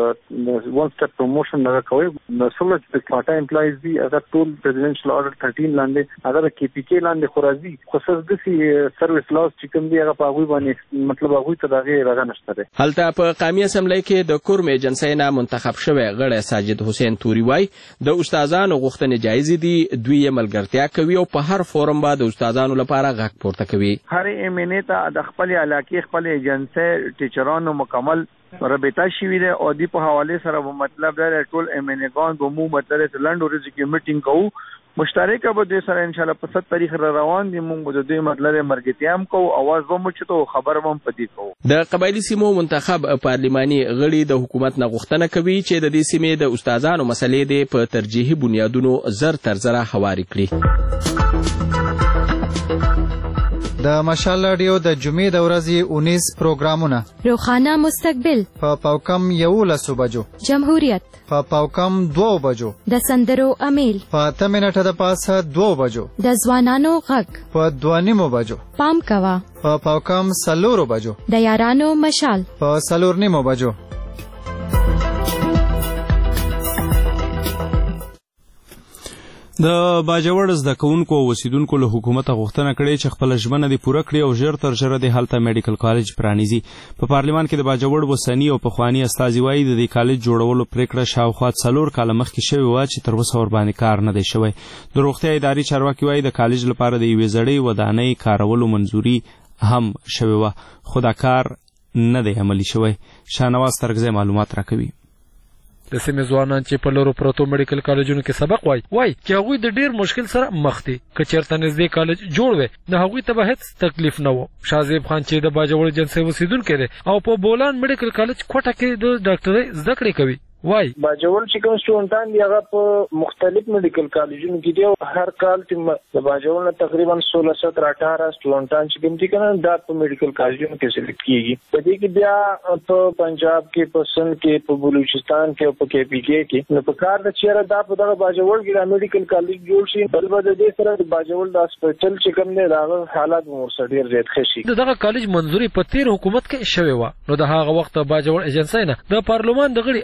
د ون سټپ پروموشن دغه کوي. څومره چې د فاټا امپلایز دي هغه ټول پرزیډنشل آرډر تھرټین لاندې هغه د کې پي کې لاندې خو راځي، خو څه داسې سروس لاس چې کوم دي هغه په هغوی باندې مطلب هغوی ته د هغې رغه نشته دی. هلته په قامي اسمبلی کې د کورم ایجنسۍ نه منتخب شوی غړی ساجد حسین توري وای د استادانو غوښتنې جایزې دي، دوی یې ملګرتیا کوي او په هر فورم به د استادانو لپاره غږ پورته کوي. هر ایم ان ای ته د خپل علاقې خپل ایجنسۍ ټیچرانو مکمل رابطه شوی دی او دی په حواله سره مطلب دا ټول ایم ان ای ګان به مو مطلب لنډ ورځې کې میټینګ کوو مشترکه به د سره ان شاء الله په ست تاریخ را روان دي. موږ به د دوی مطلب مرګتیا هم کوو، اواز به مو چتو خبر هم پدې کوو. د قبایلی سیمو منتخب پارلماني غړي د حکومت نه غوښتنه کوي چې د دې سیمې د استادانو مسلې د په ترجیحي بنیادونو زر تر زره هواري کړي. د مشال رادیو د جمعې د ورځې اونیز پروګرامونه: روخانه مستقبل په پاوکم یولس بجو، جمهوریت په پاوکم دو بجو، د سندرو امیل په اته منټه د پاسه دو بجو، د ځوانانو غږ په دوه نیمو بجو، پام کوا په پاوکم سلورو بجو، د یارانو مشال په سلور نیمو بجو. د باجوړ زده کوونکو او اوسیدونکو له حکومته غوښتنه کړې چې خپله ژمنه دې پوره کړي او ژر تر ژره دې هلته میډیکل کالج پرانیزي. په پارلمان کې د باجوړ وسني او پخواني استازي وایي د دې کالج جوړولو پریکړه شاوخوا څلور کاله مخکې شوې وه چې تر اوسه ورباندې کار نه دی شوی. د روغتیا ادارې چارواکي وایي د کالج لپاره د یوې زړې ودانۍ کارولو منظوري هم شوې وه، خو دا کار نه دی عملي شوی. شاهنواز ترکزی معلومات راکوي. د سیمې ځوانان چې په لرو پرتو میډیکل کالجونو کې سبق وای وای چې هغوی د ډیر مشکل سره مخ دي. که چېرته نږدې کالج جوړ وي نو هغوی ته به هېڅ تکلیف نه و. شازیب خان چې د باجوړ جنسۍ اوسېدونکی دی او په بولان میډیکل کالج کوټه کې د ډاکټرۍ زده کړې کوي، وای باجوړ چې کوم سټوډنټان دي هغه په مختلف میډیکل کالجونو کې دي او هر کال چې د باجوړ نه تقریبا سولہ سترہ اٹھارہ سټوډنټان چې کوم دي کنه دا په میډیکل کالجونو کې سلیکټ کیږي. په دې کې بیا په پنجاب کې، په سند کې، په بلوچستان کې او په کې پی کې کې نو په کار د چیرې دا په دغه باجوړ کې میډیکل کالج جوړ شي، بل به د دې سره د باجوړ د هسپتال چې کوم دی دا حالات ورسره ډیر زیات ښه شي. دغه کالج منځوري په تیر حکومت کې شوی و، نو د هغه وخت باجوړ ایجنسۍ نه د پارلمان د غړي اخوند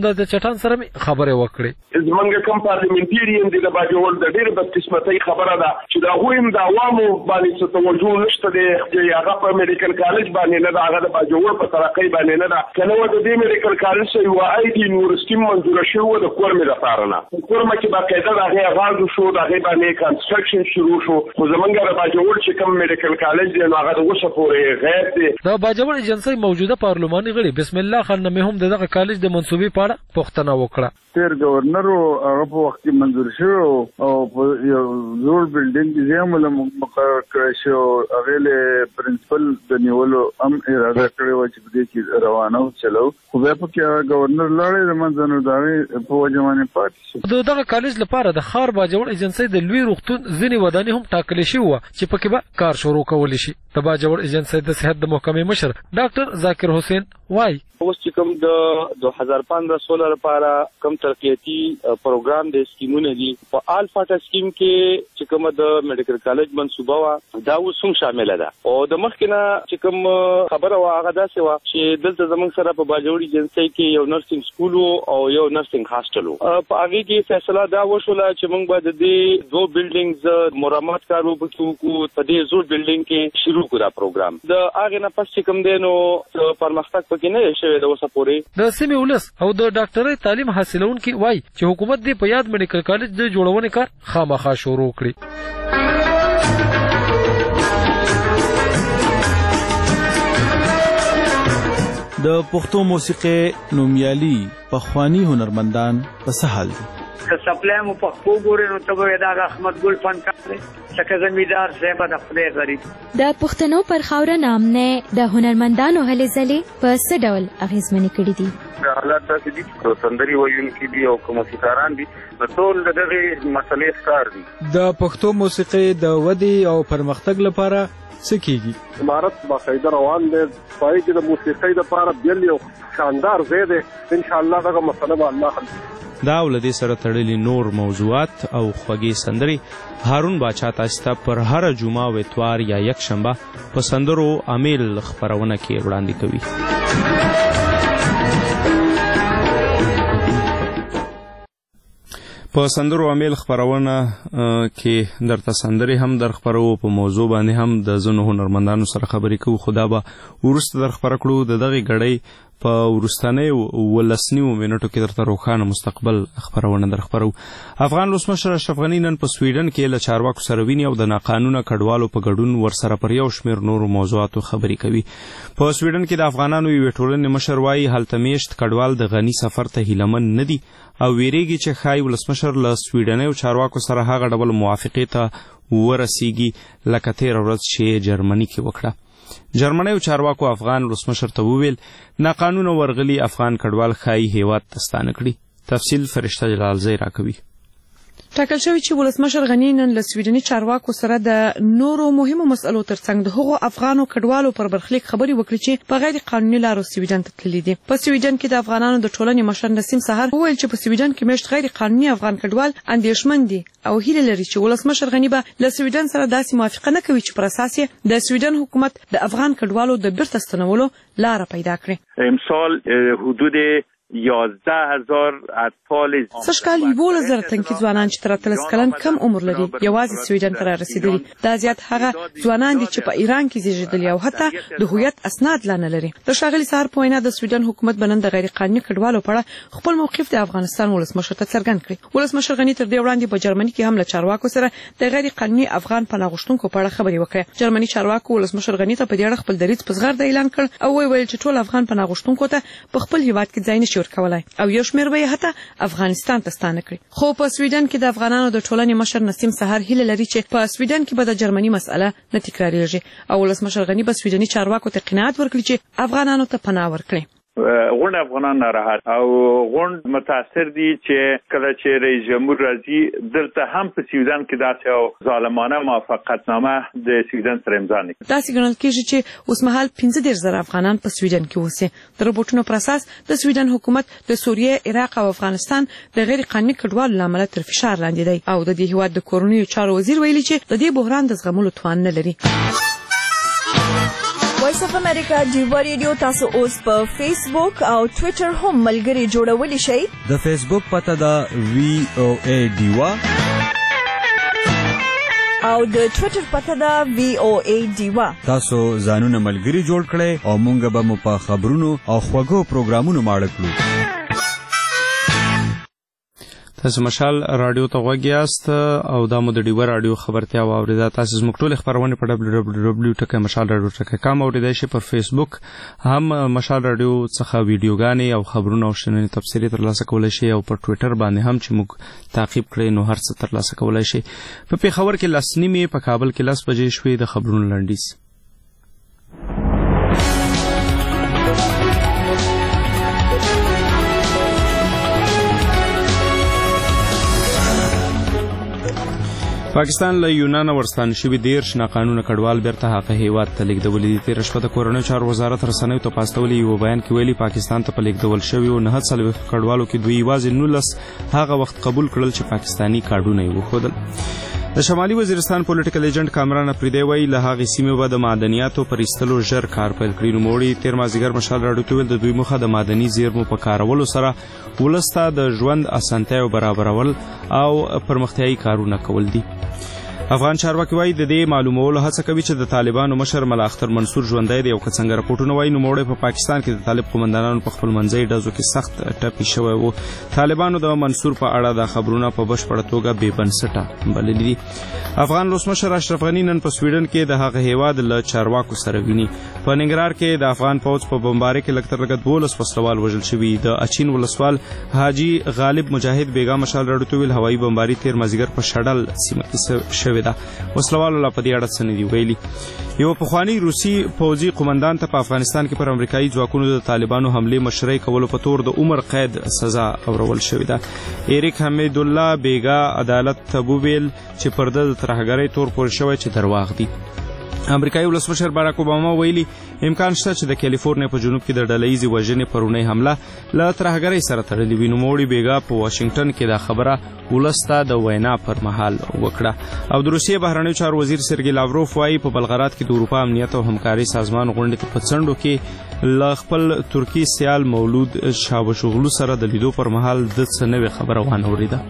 د چټان سره می خبرې وکړې. زمونږ کوم پارلیمنټریان دي د باجوړ د ډېر بدقسمتۍ خبره ده چې دا هویم د عوامو باندې څه توجه نشته دی چې هغه په میډیکل کالج باندې نه ده، هغه د باجوړ په ترقۍ باندې نه ده. که نه و د دې میډیکل کالج سره یوه آی ټي یونیورسټي منظوره شوې وه د کورمې لپاره نه. په کورمه کې باقاعده د هغې آغاز شو، د هغې باندې کنسټرکشن شروع شو، خو زمونږ د باجوړ چې کوم میډیکل کالج دی نو هغه د اوسه پورې غیر دی. د باجوړ ایجنسۍ موجوده پارلماني غړي بسم الله خان نمې هم د دغه کالج د منصوبې په اړه پوښتنه وکړه. تیر گورنر هغه په وخت کې منظور شو او په یو زوړ بلډینګ کې زموږ مقرر کړی شو، هغه له پرنسپل د نیولو هم اراده کړې و چې په دې کې روانه چلو، خو بیا په کې گورنر لاړې د منځنو دغه په وجه باندې پاتې شو. د دغه کالج لپاره د ښار باجوړ ایجنسۍ د لوی روغتون ځینې ودانۍ هم ټاکلې شوې وه چې پکې به کار شروع کولی شي. د باجوړ ایجنسۍ د صحت د محکمې مشر ډاکټر ذاکر حسین وایي اوس چې کوم د دو هزار پندرہ سولہ لپاره کوم ترقیاتي پروګرام د سکیمونه دي په الفاټا سکیم کې چې کوم د میډیکل کالج منصوبه وا دا اوس هم شامل ده. او د مخکنه چې کوم خبره وا هغه داسې وا چې دلته زموږ سره په باجوړ ایجنسۍ کې یو نرسنګ سکول او یو نرسنګ هاسټل په هغه کې فیصله دا وشوله چې موږ به د دې دوه بلډینګز مرمت کارو وکړو، په دې زوړ بلډینګ کې شروع کړو پروګرام. د هغه نه پس چې کوم دینو پرمختګ پکې نه شي د سیمې ولس او د ډاکټرۍ تعلیم حاصلونکي وایي چې حکومت دې په یاد میډیکل کالج د جوړونې کار خامخا شروع کړي. د پښتو موسیقۍ نومیالي پخواني هنرمندان په څه حال دي؟ که سپلای مو پښتو ګورې نو ته به دا احمد ګل فنکار دی لکه زمیندار صاحب د خدای غریب. د پښتنو پر خاوره نامنه د هنرمندانو هلې ځلې په څه ډول اغېزمنې کړي دي؟ حالات داسې دي چې سندري ویونکي دي او که موسیقاران دي د ټول د دغې مسلې ښکار دي. د پښتو موسیقۍ د ودې او پرمختګ لپاره څه کیږي؟ امارت باقاعده روان دی، پای کې د موسیقۍ لپاره بل یو شاندار ځای دی. انشاءالله دغه مسله به الله حل کړي. دا ولدي سره تړلي نور موضوعات او خوږې سندري هارون باچا تاسو ته پر هر جمعه او اتوار یا یک شنبه په سندرو امیل خبرونه کې وړاندې کوي. په سندرو امیل خبرونه کې درته سندري هم در خبرو، په موضوع باندې هم د ځینو هنرمندانو سره خبرې کوو، خو دا به وروسته در خبره کړو. د دغې ګړۍ په وروستنیو ولسنیو منټو کې درته روښانه مستقبل خبرونه در خبرو. افغان ولسمشر اشرف غني نن په سویډن کې له چارواکو سره ویني او د ناقانونه کډوالو په ګډون ورسره پر یو شمېر نورو موضوعاتو خبرې کوي. په سویډن کې د افغانانو یوې ټولنې مشر وایي هلته میشت کډوال د غني سفر ته هیلهمن نه دي او ویریږي چې ښایي ولسمشر له سویډنیو چارواکو سره هغه ډول موافقې ته ورسیږي لکه تېره ورځ چې جرمني کې وکړه. جرمنیو چارواکو افغان ولسمشر ته وویل ناقانونه ورغلي افغان کډوال ښایي هیواد ته ستانه کړي. تفصیل فرشته جلالزی راکوي. ټاکل شوی چې ولسمشر غني نن له سویډني چارواکو سره د نورو مهمو مسلو ترڅنګ د هغو افغانو کډوالو پر برخلیک خبرې وکړي چې په غیر قانوني لارو سویډن ته تللي دي. په سویډن کې د افغانانو د ټولنې مشر نسیم سحر وویل چې په سویډن کې مشت غیر قانوني افغان کډوال اندېښمن دي او هیله لري چې ولسمشر غني به له سویډن سره داسې موافقه نه کوي چې پر اساس یې د سویډن حکومت د افغان کډوالو د بیرته ستنولو لار پیدا کړي. امسال حدود یازده هزار اطفال سشکال یوولس زره تنکي ځوانان چې تر اتلس کلن کم عمر لري یوازې سویډن ته رسیدلي. دا زیات هغه ځوانان دي چې په ایران کې زیږیدلي او حتی د هویت اسناد لا نه لري. د ښاغلي سحر په وینا د سویډن حکومت به نن د غیر قانوني کډوالو په اړه خپل موقف د افغانستان ولسمشر ته څرګند کړي. ولسمشر غني تر دې وړاندې په جرمني کې هم له چارواکو سره د غیر قانوني افغان پناه غوښتونکو په اړه خبرې وکړې. جرمني چارواکو ولسمشر غني ته په دې اړه خپل دریځ په زغرده اعلان کړ او ویل چې ټول افغان پناه غوښتونکو ته په خپل هیواد کې ځای نشي ورکولای او یو شمېر به حتی افغانستان ته ستانه کړي. خو په سویډن کې د افغانانو د ټولنې مشر نسیم سحر هیله لري چې په سویډن کې به د جرمني مسأله نه تکراریږي او ولسمشر غني به سویډني چارواکو ته قناعت ورکړي چې افغانانو ته پناه ورکړي. غونډ افغانان ناراحت او غونډ متاثر دي چې کله چې رئیس جمهور راځي دلته هم په سویډن کې داسې او ظالمانه موافقتنامه د سویډن سره امضا نه کړي. داسې ګڼل کېږي چې اوس مهال پنځه دېرش زره افغانان په سویډن کې اوسي. د رپورټونو پر اساس د سویډن حکومت د سوریې، عراق او افغانستان د غیر قانوني کډوالو له امله تر فشار لاندې دی او د دې هیواد د کورنیو چارو وزیر ویلي چې د دې بحران د زغملو توان نه لري. وایس اف امریکا ډیوا ریډیو تاسو اوس په فیسبوک او ټوئیټر هم ملګري جوړولی شئ. د فیسبوک پته ده وی او ای ډیوا او د ټوئیټر پته ده وی او ای ډیوا. تاسو ځانونه ملګري جوړ کړئ او مونږ به مو په خبرونو او خوږو پروګرامونو ماړه کړو. تاسو مشال رادیو ته غوږ یاست او دا مو د ډیوا رادیو خبرتیا واوریده. تاسو زموږ ټول خبرونه په دبلیو دبلیو دبلیو ډاٹ مشال رادیو ډاٹ کام اوریدای شئ. پر فیسبوک هم مشال رادیو څخه ویډیوګانې او خبرونه او شننې تفصیلي ترلاسه کولای شئ او پر ټوئیټر باندې هم چې موږ تعقیب کړئ نو هر څه ترلاسه کولای شئ. په پیښور کې لس نیمې، په کابل کې لس بجې شوې. د خبرونو لنډیز. پاکستان له یونان ورستان شوي دیرش ناقانونه کډوال بیرته هغه هیواد ته لیږدولي دي. تېره شپه د کورنیو چارو وزارت رسنیو ته په استولي یو بیان کې ویلي پاکستان ته په لیږدول شویو نهه څلوېښت کډوالو کې دوی یوازې نولس هغه وخت قبول کړل چې پاکستاني کارډونه یې وښودل. د شمالي وزیرستان پولیټیکل ایجنټ کامران افریدی وایي له هغې سیمې به د معدنیاتو پر ایستلو ژر کار پیل کړي. نوموړي تېر مازدیګر مشال راډیو ته ویل د دوی موخه د معدني زیرمو په کارولو سره ولس ته د ژوند اسانتیاو برابرول او پرمختیایي کارونه کول دي. افغان چارواکي وایي د دې معلومولو هڅه کوي چې د طالبانو مشر ملا اختر منصور ژوندی دی او که څنګه راپورټونه وایي نوموړی په پاکستان کې د طالب قومندانانو په خپل منځي ډزو کې سخت ټپي شوی و. طالبانو د منصور په اړه د خبرونه په بشپړه توګه بې بنسټه بللي دي. افغان ولسمشر اشرف غني نن په سویډن کې د هغه هیواد له چارواکو سره ویني. په ننګرهار کې د افغان پوځ په بمبارۍ کې لږ تر لږه دولس وسلوال وژل شوي. د اچین ولسوال حاجي غالب مجاهد بیګا مشال راډیو ته ویل هوایي بمباري تېر مازدیګر په شډل سیمه کې شوې ده. وسلوالو لا په دې اړه څه نه دي ویلي. یو پخوانی روسي پوځي قومندان ته په افغانستان کې پر امریکایي ځواکونو د طالبانو حملې مشرۍ کولو په تور د عمر قید سزا اورول شوې ده. ایریک حمیدالله بیګا عدالت ته وویل چې پر ده د ترهګرۍ تور پورې شوی چې درواغ دي. امریکایي ولسمشر باراک اوباما ویلي امکان شته چې د کالیفورنیا په جنوب کې د ډلهییزې وژنې پرونۍ حمله له ترهګرۍ سره تړلې وي. نوموړي بیګا په واشنګټن کې دا خبره ولس ته د وینا پر مهال وکړه. او د روسیې بهرنیو چارو وزیر سرګي لاوروف وایي په بلغراد کې د اروپا امنیت او همکارۍ سازمان غونډې ته په څنډو کې له خپل ترکي سیال مولود چاوشوغلو سره د لیدو پر مهال د څه نوې خبره وانه اورېده.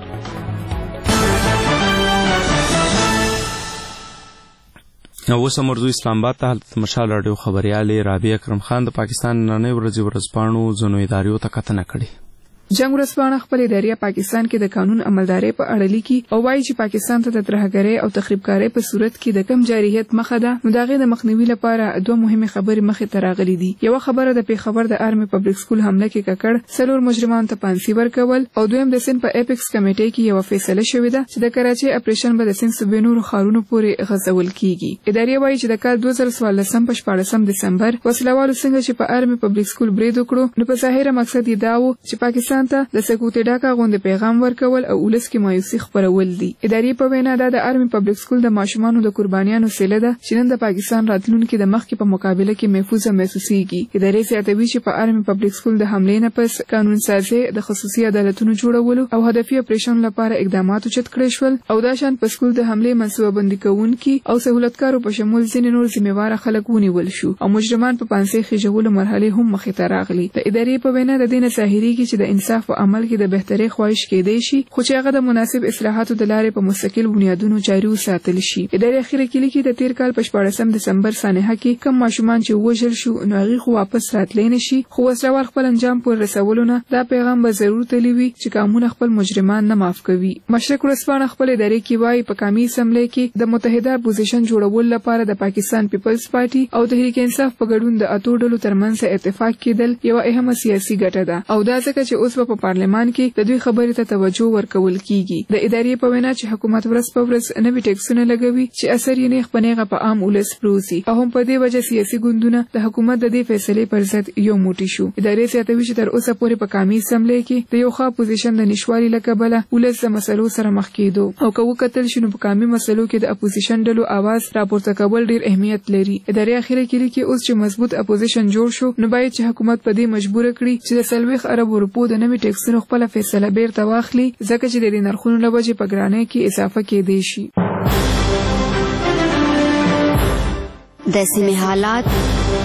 نو اوس مرزو اسلام آباد ته هلته مشال راډیو خبریالې رابعه اکرم خان د پاکستان نننۍ ورځې ورځپاڼو ځینو اداریو ته کتنه کړې. جنگ ورځپاڼه خپل ادارې پاکستان کې د قانون عملدارۍ په اړه لیکي او وایي چې پاکستان ته د ترهګرۍ او تخریبکارۍ په صورت کې د کم جارحیت مخه ده. نو د هغې د مخنیوي لپاره دوه مهمې خبرې مخې ته راغلي دي. یوه خبره د پیښور د آرمي پبلک سکول حمله کې ککړ څلور مجرمانو ته پانسي ورکول او دویم د سند په اپیکس کمیټې کې یوه فیصله شوې ده چې د کراچۍ اپریشن به د سند صوبې نورو ښارونو پورې غځول کیږي. ادارې وایي چې د کال دوه زره څوارلسم په شپاړسم دسمبر وسلوالو څنګه چې په آرمي پبلک سکول برید وکړو نو په ظاهره مقصد یې دا و چې پاکستان ته د سکوت ډاکا غونډې پیغام ورکول او ولس کې مایوسي خپرول دي. ادارې په وینا دا د آرمي پبلک سکول د ماشومانو د قربانیانو سیله ده چې نن د پاکستان راتلونکي د مخکې په مقابله کې محفوظه محسوسیږي. ادارې زیاتوي چې په آرمي پبلک سکول د حملې نه پس قانون سازي د خصوصي عدالتونو جوړولو او هدفي اپریشن لپاره اقدامات اوچت کړي شول او دا شان په سکول د حملې منصوبه بندي کوونکي او سہولتکارو په شمول ځینې نور ذمہوار خلک ونیول شو او مجرمان په پانسۍ خېژولو مرحلې هم مخې ته راغلي. د ادارې په وینا د دې نه ظاهرېږي چې د انصاف په عمل کې د بهترۍ خواهش کېدای شي خو چې هغه د مناسب اصلاحاتو د لارې په مستقل بنیادونو جاري وساتل شي. ادارې اخیره کې لیکي د تیر کال په شپاړسم دسمبر سانحه کې کم ماشومان چې وژل شو نو هغې خو واپس راتلی نه شي خو وسلوال خپل انجام پورې رسولو نه دا پیغام به ضرور تللی وي چې قانون خپل مجرمان نه معاف کوي. مشرق ورځپاڼه خپل ادارې کې وایي په قومي اسمبلی کې د متحده اپوزیشن جوړولو لپاره د پاکستان پیپلز پارټي او تحریک انصاف په ګډون د اتو ډلو ترمنځ اتفاق کېدل یوه اهمه سیاسي ګټه ده او دا ځکه چې اوس په پارلمان کې د دوی خبرې ته توجه ورکول کیږي. د ادارې په وینا چې حکومت ورځ په ورځ نوي ټیکسونه لګوي چې اثر یې نیغ په نیغه په عام ولس پروزي او هم په دې وجه سیاسي ګوندونه د حکومت د دې فیصلې پر ضد یو موټی شو. ادارې زیاتوي چې تر اوسه پورې په قومي اسمبلی کې د یو ښه اپوزیشن د نشوالي له کبله ولس د مسلو سره مخ کېدو او که وکتل شي نو په قومي مسلو کې د اپوزیشن ډلو اواز راپورته کول ډېر اهمیت لري. ادارې اخیره کې لیکي اوس چې مضبوط اپوزیشن جوړ شو نو باید چې حکومت په دې مجبور کړي چې د څلوېښت اربو روپو د نوي ټیکسونو خپله فیصله بیرته واخلي ځکه چې د دې نرخونو له وجې په ګرانۍ کې اضافه کېدی شي. د سیمې حالات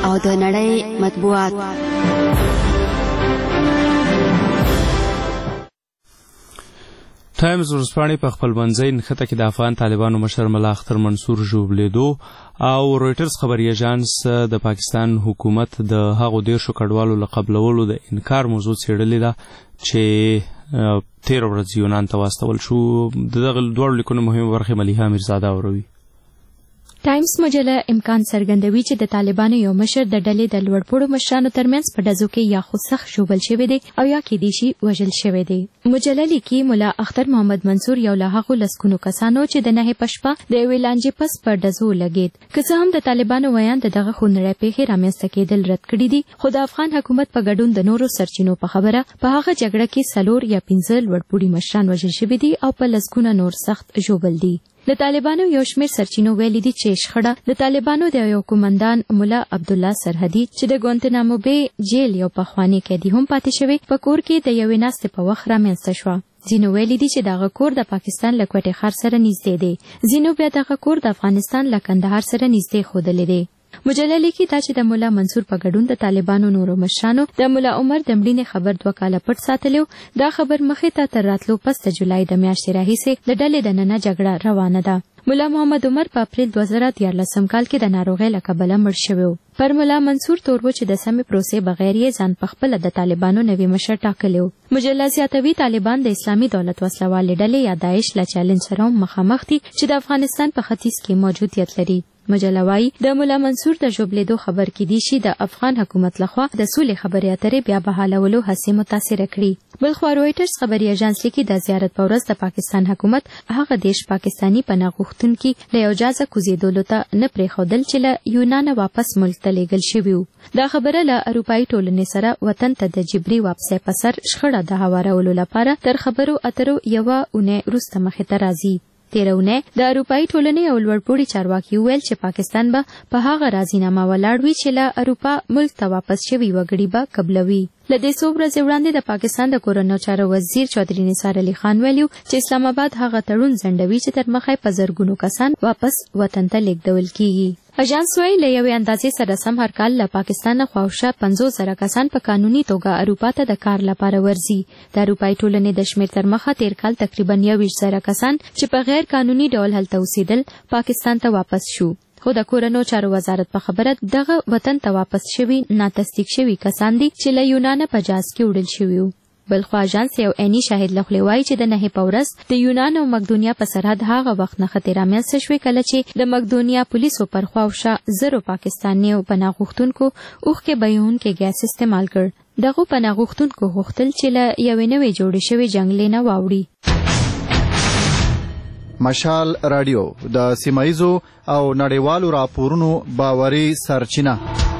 او د نړۍ مطبوعات. ټایمز ورځپاڼې په خپل منځي نښته کې د افغان طالبانو مشر ملا اختر منصور ژوبلیدو او رويټرز خبري اژانس د پاکستان حکومت د هغو دیرشو کډوالو له قبلولو د انکار موضوع څېړلې ده چې تیر ورځ یونان ته واستول شو. دغه دوړ لیکونو مهمه برخه مليحه میرزاده اوروي. ټایمز مجله امکان څرګندوي چې د طالبانو یو مشر د ډلې د لوړپوړو مشرانو ترمنځ په ډزو کې یا خو سخت ژوبل شوی دی او یا کېدای شي وژل شوی دی. مجله لیکي ملا اختر محمد منصور یو له هغو لسګونو کسانو چې د نهه پشپه د یوې لانجې پس په ډزو لګېد. که څه هم د طالبانو ویان د دغه خونړۍ پیښې رامنځته کېدل رد کړي دي، خو د افغان حکومت په ګډون د نورو سرچینو په خبره په هغه جګړه کې څلور یا پنځه لوړپوړي مشران وژل شوي دي او په لسګونه نور سخت ژوبل دي. د طالبانو یو شمېر سرچینو ویلي دي چې شخړه د طالبانو د یو کومندان ملا عبدالله سرحدي چې د ګوانتنامو بې جیل یو پخوانی قیدي هم پاتې شوی په کور کې د یوې ناستې په وخت رامنځته شوه. ځینو ویلي دي چې دغه کور د پاکستان له کوټې ښار سره نږدې دی، ځینو بیا دغه کور د افغانستان له کندهار سره نږدې ښودلی دی. مجله لیکي دا چې د مولا منصور په ګډون د طالبانو نورو مشرانو د مولا عمر د مړینې خبر دوه کاله پټ ساتلی و. دا خبر مخې ته تر راتلو پس د جولای د میاشتې راهیسې د ډلې دننه جګړه روانه ده. مولا محمد عمر په اپریل دوه زره دیارلسم کال کې د ناروغۍ له کبله مړ شوی و. پر مولا منصور تور و چې د سمې پروسې بغیر یې ځان پخپله د طالبانو نوي مشر ټاکلی و. مجله زیاتوي طالبان د اسلامي دولت وسلوالې ډلې یا داعش له چالنج سره هم مخامخ دي چې د افغانستان په ختیځ کې موجودیت لري. مجله وايي د مولا منصور د ژوبلیدو خبر کېدی شي د افغان حکومت لخوا د سولې خبرې اترې بیا بحالولو هڅې متاثره کړي. بلخوا رويټرز خبري اژانس لیکي د زیارت په ورځ د پاکستان حکومت هغه دیش پاکستانی پناه غوښتونکي له یو جازه کوزېدلو ته نه پرېښودل چې له یونانه واپس ملک ته لیږل شوي وو. دا خبره له اروپایي ټولنې سره وطن ته د جبري واپسۍ په سر شخړه د هوارولو لپاره تر خبرو اترو یوه اونۍ وروسته مخې ته راځي. تېره اونۍ د اروپایي ټولنې یو لوړپوړي چارواکي وویل چې پاکستان به په هغه راضینامه ولاړ وي چې له اروپا ملک ته واپس شوي وګړي به قبلوي. له دې څو ورځې وړاندې د پاکستان د کورنیو چارو وزیر چودھری نثار علي خان ویلي چې اسلام آباد هغه تړون ځنډوي چې تر مخه په زرګونو کسان واپس وطن ته لیږدول کیږي. اژانس وايي له یوې اندازې سره سم هر کال له پاکستان نه خواوشا پنځوس زره کسان په قانوني توګه اروپا ته د کار لپاره ورځي. د اروپایي ټولنې د شمېر تر مخه تیر کال تقریبا یوویشت زره کسان چې په غیر قانوني ډول هلته اوسېدل پاکستان ته واپس شو. خو د کورنیو چارو وزارت په خبره دغه وطن ته واپس شوي ناتصدیق شوي کسان دي چې له یونانه په جاز کې وړل شوي وو. بلخوا اژانس یو عیني شاهد له خولې وایي چې د نهې په ورځ د یونان او مقدونیا په سرحد هغه وخت نښتې رامنځته شوې کله چې د مقدونیا پولیسو پر خواوشا زرو پاکستانیو پناه غوښتونکو اوښکې بهیونکي ګیس استعمال کړ. دغو پناه غوښتونکو غوښتل چې له یوې نوې جوړې شوې جنګلې نه واوړي. مشال رادیو د سیمایزو او نړیوالو راپورونو باوري سرچینه.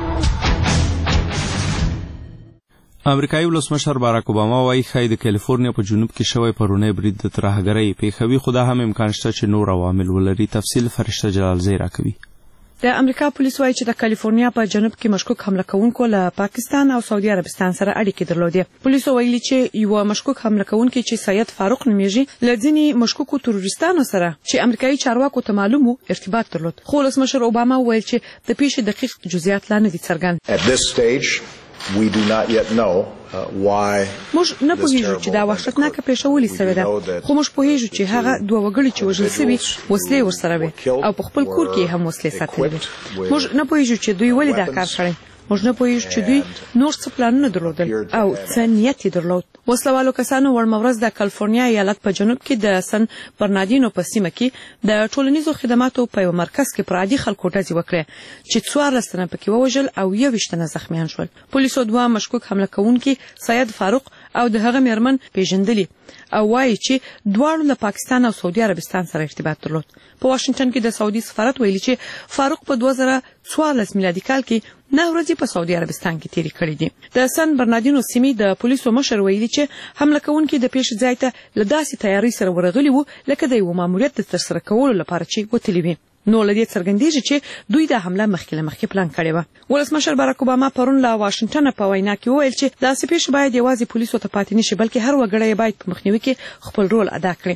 امریکایي ولسمشر باراک اوباما وايي ښایي د کالیفورنیا په جنوب کې شوی پرونی برید د ترهګرۍ پیښوي، خو دا هم امکان شته چې نور عوامل ولري. تفصیل فرشته جلالزی راکوي. د امریکا پولیس وايي چې د کالیفورنیا په جنوب کې مشکوک حمله کوونکو له پاکستان او سعودي عربستان سره اړیکې درلودې. پولیسو ویلي چې یو مشکوک حمله کوونکی چې سید فاروق نومیږي له ځینې مشکوکو تروریستانو سره چې امریکایي چارواکو ته معلوم وو ارتباط درلود. خو ولسمشر اوباما ویل چې د پیښې دقیق جزئیات لا نه دي څرګند. At this stage, we do not yet know uh, why. موږ نه پوهیږو چې دا وحشتناکه پیښه ولې سوې ده، خو موږ پوهیږو چې هغه دوه وګړي چې وژل شوي وسلې ورسره وې او په خپل کور کې هم وسلې ساتلې وې. موږ نه پوهیږو چې دوی ولې دا کار کړی. موږ نه پوهیږو چې دوی نور څه پلانونه درلودل او څه نیت یې درلود. وسلوالو کسانو وړمه ورځ د کالیفورنیا ایالت په جنوب کې د سن برناردینو په سیمه کې د ټولنیزو خدماتو په یو مرکز کې پر عادي خلکو ډزې وکړې چې څوارلس تنه پکې ووژل او یوویشت تنه زخمیان شول. پولیسو دوه مشکوک حمله کوونکي سید فاروق او د هغه میرمن پیژندلي او وایي چې دواړو له پاکستان او سعودي عربستان سره ارتباط درلود. په واشنگټن کې د سعودي سفارت ویلي چې فاروق په دوه زره څوارلس میلادي کال کې نه ورځې په سعودي عربستان کې تیرې کړې دي. د سن برناردینو سیمې د پولیسو مشر ویلي چې حمله کوونکي د پیښې ځای ته له داسې تیاری سره ورغلي وو لکه د یو ماموریت د ترسره کولو لپاره چې وتلي وي. نو لدې څرګندېږي چې دوی د حمله مخکې له مخکې پلان کړی و. ولسمشر باراک اوباما پرون له واشنگټن په وینا کې وویل چې داسې پیښې باید یوازې پولیسو ته پاتې نشي بلکې هر وګړی باید په مخنیوي کې خپل رول ادا کړي.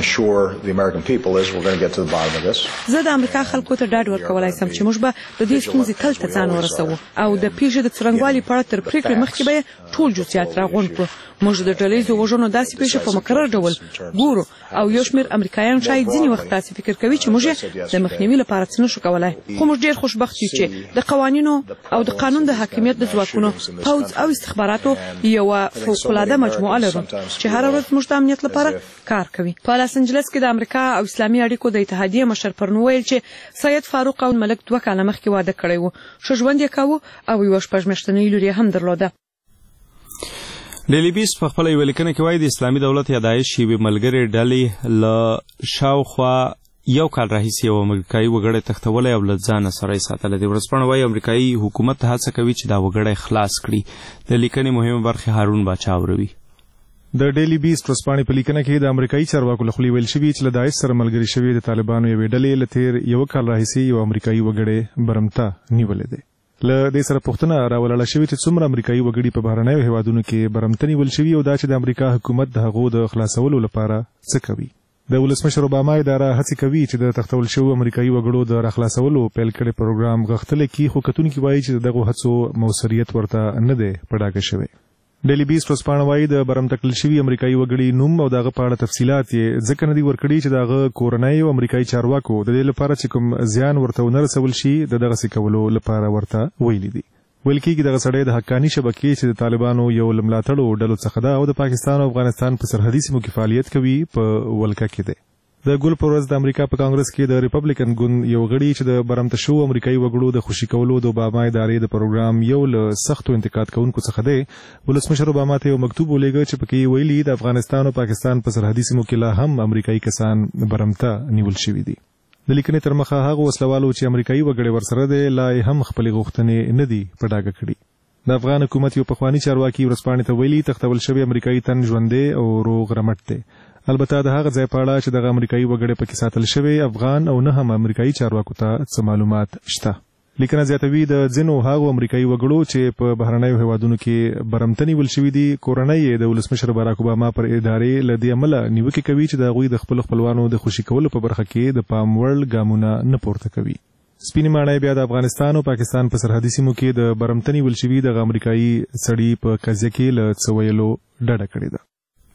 زه د امریکا خلکو ته ډاډ ورکولای سم چې موږ به د دې ستونزې تل ته ځان ورسوو او د پیښې د څرنګوالي په اړه تر پریکړې مخکې به ټول جزئیات راغونډ کړو. موږ د ډلهییزو وژنو داسې پیښې په مکرر ډول ګورو او یو شمېر امریکایان شاید ځینې وخت داسې فکر کوي چې موږ د مخنیوي لپاره څه نشو کولای، خو موږ ډېر خوشبخت یو چې د قوانینو او د قانون د حاکمیت د ځواکونو پوځ او استخباراتو یوه فوق‌العاده مجموعه لرو چې هره ورځ موږ د امنیت لپاره کار کوي. په لاس انجلس کې د امریکا او اسلامي اړیکو د اتحادیې مشر پرون ویل چې سید فاروق او ملک دوه کاله مخکې واده کړی و، ښه ژوند یې کاوه او یوه شپږ میاشتنۍ لور یې هم درلوده. ډیلی بیس په خپله یوه لیکنه کې وایي د اسلامي دولت یا داعش یوې ملګرې ډلې له شاوخوا یو کال راهیسې یو امریکایي وګړی تښتولی او له ځانه سره یې ساتلی دی. ورځپاڼه وایي امریکایي حکومت هڅه کوي چې دا وګړی خلاص کړي. د لیکنې مهمه برخې هارون باچا اوروي. د ډیلی بیس ورځپاڼې په لیکنه کې د امریکایي چارواکو له خولې ویل شوي چې له داعش سره ملګري شوي د طالبانو یوې ډلې له تېر یو کال راهیسې یو امریکایي وګړی برمته نیولی دی. له دې سره پوښتنه راولاړه شوې چې څومره امریکایي وګړي په بهرنیو هیوادونو کې برمته نیول شوي او دا چې د امریکا حکومت د هغو د خلاصولو لپاره څه کوي. د ولسمشر اوباما اداره هڅې کوي چې د تښتول شوو امریکایي وګړو د راخلاصولو پیل کړی پروګرام غښتلی کړي، خو کتونکي وایي چې د دغو هڅو موثریت ورته نه دی په ډاګه شوی. ډیلی بیس ورځپاڼه وایي د برمته کړل شوي امریکایي وګړي نوم او د هغه په اړه تفصیلات یې ځکه نه دي ورکړي چې د هغه کورنۍ او امریکایي چارواکو د دې لپاره چې کوم زیان ورته ونه رسول شي د دغسې کولو لپاره ورته ویلي دي. ویل کېږي دغه سړی د حقاني شبکې چې د طالبانو یو له ملاتړو ډلو څخه ده او د پاکستان او افغانستان په سرحدي سیمو کې فعالیت کوي په ولکه کې دی. د ګل په ورځ د امریکا په کانګرس کې د ریپبلیکن ګوند یو غړي چې د برمته شوو امریکایي وګړو د خوشي کولو د اوباما ادارې د پروګرام یو له سختو انتقاد کوونکو څخه دی، ولسمشر اوباما ته یو مکتوب ولیږه چې پکې ویلي د افغانستان او پاکستان په سرحدي سیمو کې لا هم امریکایي کسان برمته نیول شوي دي. د لیکنې تر مخه هغه وسلوالو چې امریکایي وګړي ورسره دی لا یې هم خپلې غوښتنې نه دي په ډاګه کړي. د افغان حکومت یو پخواني چارواکي ورځپاڼې ته ویلي تښتول شوی امریکایي تن ژوندی او روغ رمټ دی. البته د هغه ځای په اړه چې دغه امریکایي وګړی پکې ساتل شوی افغان او نه هم امریکایي چارواکو ته څه معلومات شته. لیکنه زیاتوي د ځینو هغو امریکایي وګړو چې په بهرنیو هیوادونو کې برمته نیول شوي دي کورنۍ یې د ولسمشر باراک اوباما پر ادارې له دې امله نیوکې کوي چې د هغوی د خپلو خپلوانو د خوشي کولو په برخه کې د پام وړ ګامونه نه پورته کوي. سپینې ماڼۍ بیا د افغانستان او پاکستان په سرحدي سیمو کې د برمته نیول شوي دغه امریکایي سړي په قضیه کې له څه ویلو ډډه کړې ده.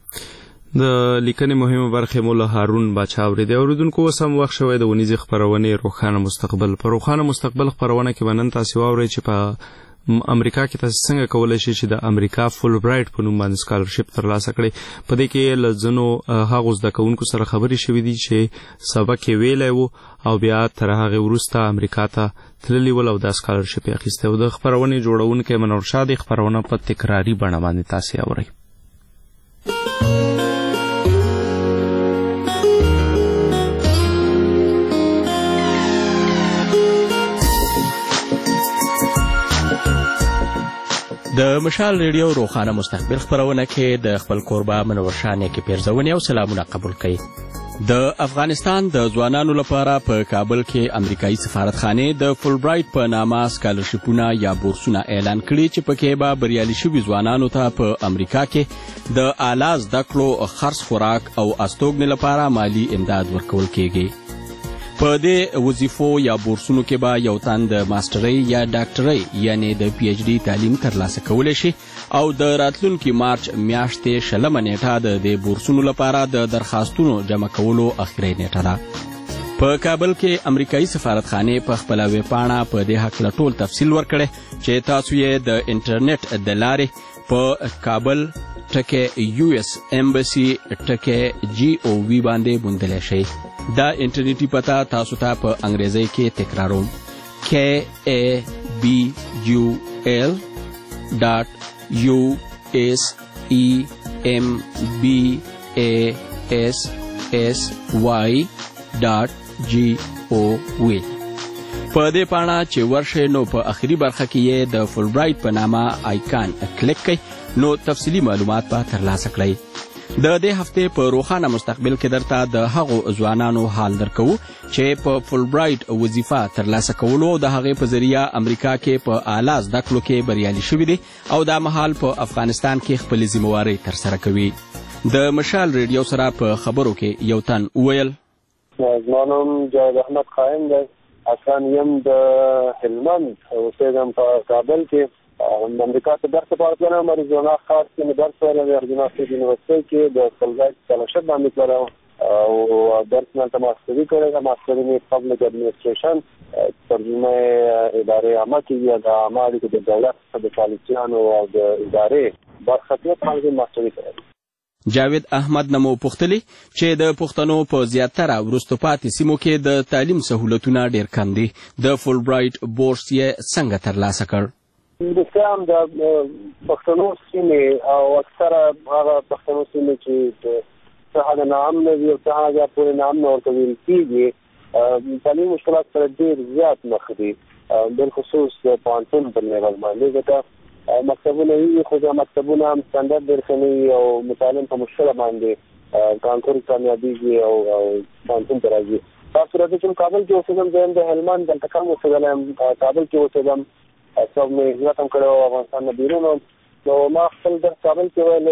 د لیکنې مهمه برخه مو له هارون باچا اورېدې. اوریدونکو اوس هم وخت شوی د ونیزې خپرونې روښانه مستقبل. په روښانه مستقبل خپرونه کې به نن تاسې واورئ چې په امریکا کې تاسې څنګه کولی شئ چې د امریکا فول برایټ په نوم باندې سکالرشپ ترلاسه کړئ. په دې کې له ځینو هغو زده کوونکو سره خبرې شوي دي چې سبق یې ویلی و او بیا تر هغې وروسته امریکا ته تللي ول او دا سکالرشپ یې اخیستی و. د خپرونې جوړونکی منور شاه د خپرونه په تکراري بڼه باندې تاسې اورئ. د مشال ریډیو روښانه مستقبل خپرونه کې د خپل کوربه منور شاه نیکې پیرزونې او سلامونه قبول کړئ. د افغانستان د ځوانانو لپاره په کابل کې امریکایي سفارتخانې د فول برایټ په نامه سکالرشپونه یا بورسونه اعلان کړي چې پکې به بریالي شوي ځوانانو ته په امریکا کې د اعلی زده کړو خرڅ خوراک او استوګنې لپاره مالي امداد ورکول کیږي. په دې وظیفو یا بورسونو کې به یو تن د ماسټرۍ یا ډاکټرۍ یعنی د پی ایچ ډي تعلیم ترلاسه کولی شي او د راتلونکي مارچ میاشتې شلمه نیټه د دې بورسونو لپاره د درخواستونو جمع کولو اخري نیټه ده. په کابل کې امریکایي سفارتخانې په خپله ویبپاڼه په دې هکله ټول تفصیل ورکړی چې تاسو یې د انټرنیټ د لارې په کابل ټکي یو ایس ایمبسی ټکي جی او وی باندې موندلی شئ. دا انټرنیټي پته تاسو ته په انګریزۍ کې تکراروم کې ای بی یو ایل ډاټ یو ایس ای ایم بی ای ایس ایس وای ډاټ جی او وی. په دې پاڼه چې ورشئ نو په اخري برخه کې یې د فول برایټ په نامه آیکان کلیک کړئ نو تفصیلي معلومات به ترلاسه کړئ. د دې هفتې په روښانه مستقبل کې درته د هغو ځوانانو حال درکو چې په فول برایټ وظیفه ترلاسه کولو او د هغې په ذریعه امریکا کې په اعلی زده کړو کې بریالي شوي دي او دا مهال په افغانستان کې خپلې ذمهوارۍ ترسره کوي. د مشال ریډیو سره په خبرو کې یو تن وویل: زما نوم جاوید احمد قایم دی، اصلا یم د هلمند، اوسېږم په کابل کې. امریکا ته درس لپاره تلم، اریزونا ښار کې مې درس ویلی، د اریزونا سټیټ یونیورسټۍ کې د فول برایټ سکالرشپ باندې تللی او درس مې هلته ماسټري کړی ده. ماسټري مې پبلک اډمنسټریشن، ترجمه ادارې عامه کېږي، د عامه اړیکو د دولت د پالیسیانو او د ادارې برخه کې باندې ماسټري کړی. جاوید احمد نمو پوښتلي چې د پښتنو په زیاتره وروسته پاتې سیمو کې د تعلیم سهولتونه ډېر کم دي، د فول برایټ بورس یې څنګه ترلاسه کړ؟ روسیه هم د پښتنو سیمې او اکثره هغه پښتنو سیمې چې څه هغه ناامنه وي او څه هغه پورې ناامنه ورته ویل کېږي، تعلیم مشکلات سره ډېر زیات مخ دي، بالخصوص د پوهنتون پر لیول باندې، ځکه مکتبونه وي خو دا مکتبونه هم سټنډرډ ډېر ښه نه وي او متعلم په مشکله باندې کانکور کامیابېږي او پوهنتون ته راځي. په صورت چې کابل کې اوسېدم، زه هم د هلمند دلته کم اوسېدلی یم، کابل کې اوسېدم، سب مې هجرت هم کړی و افغانستان نه بیرون، نو ما خپل درس کابل کې ویلی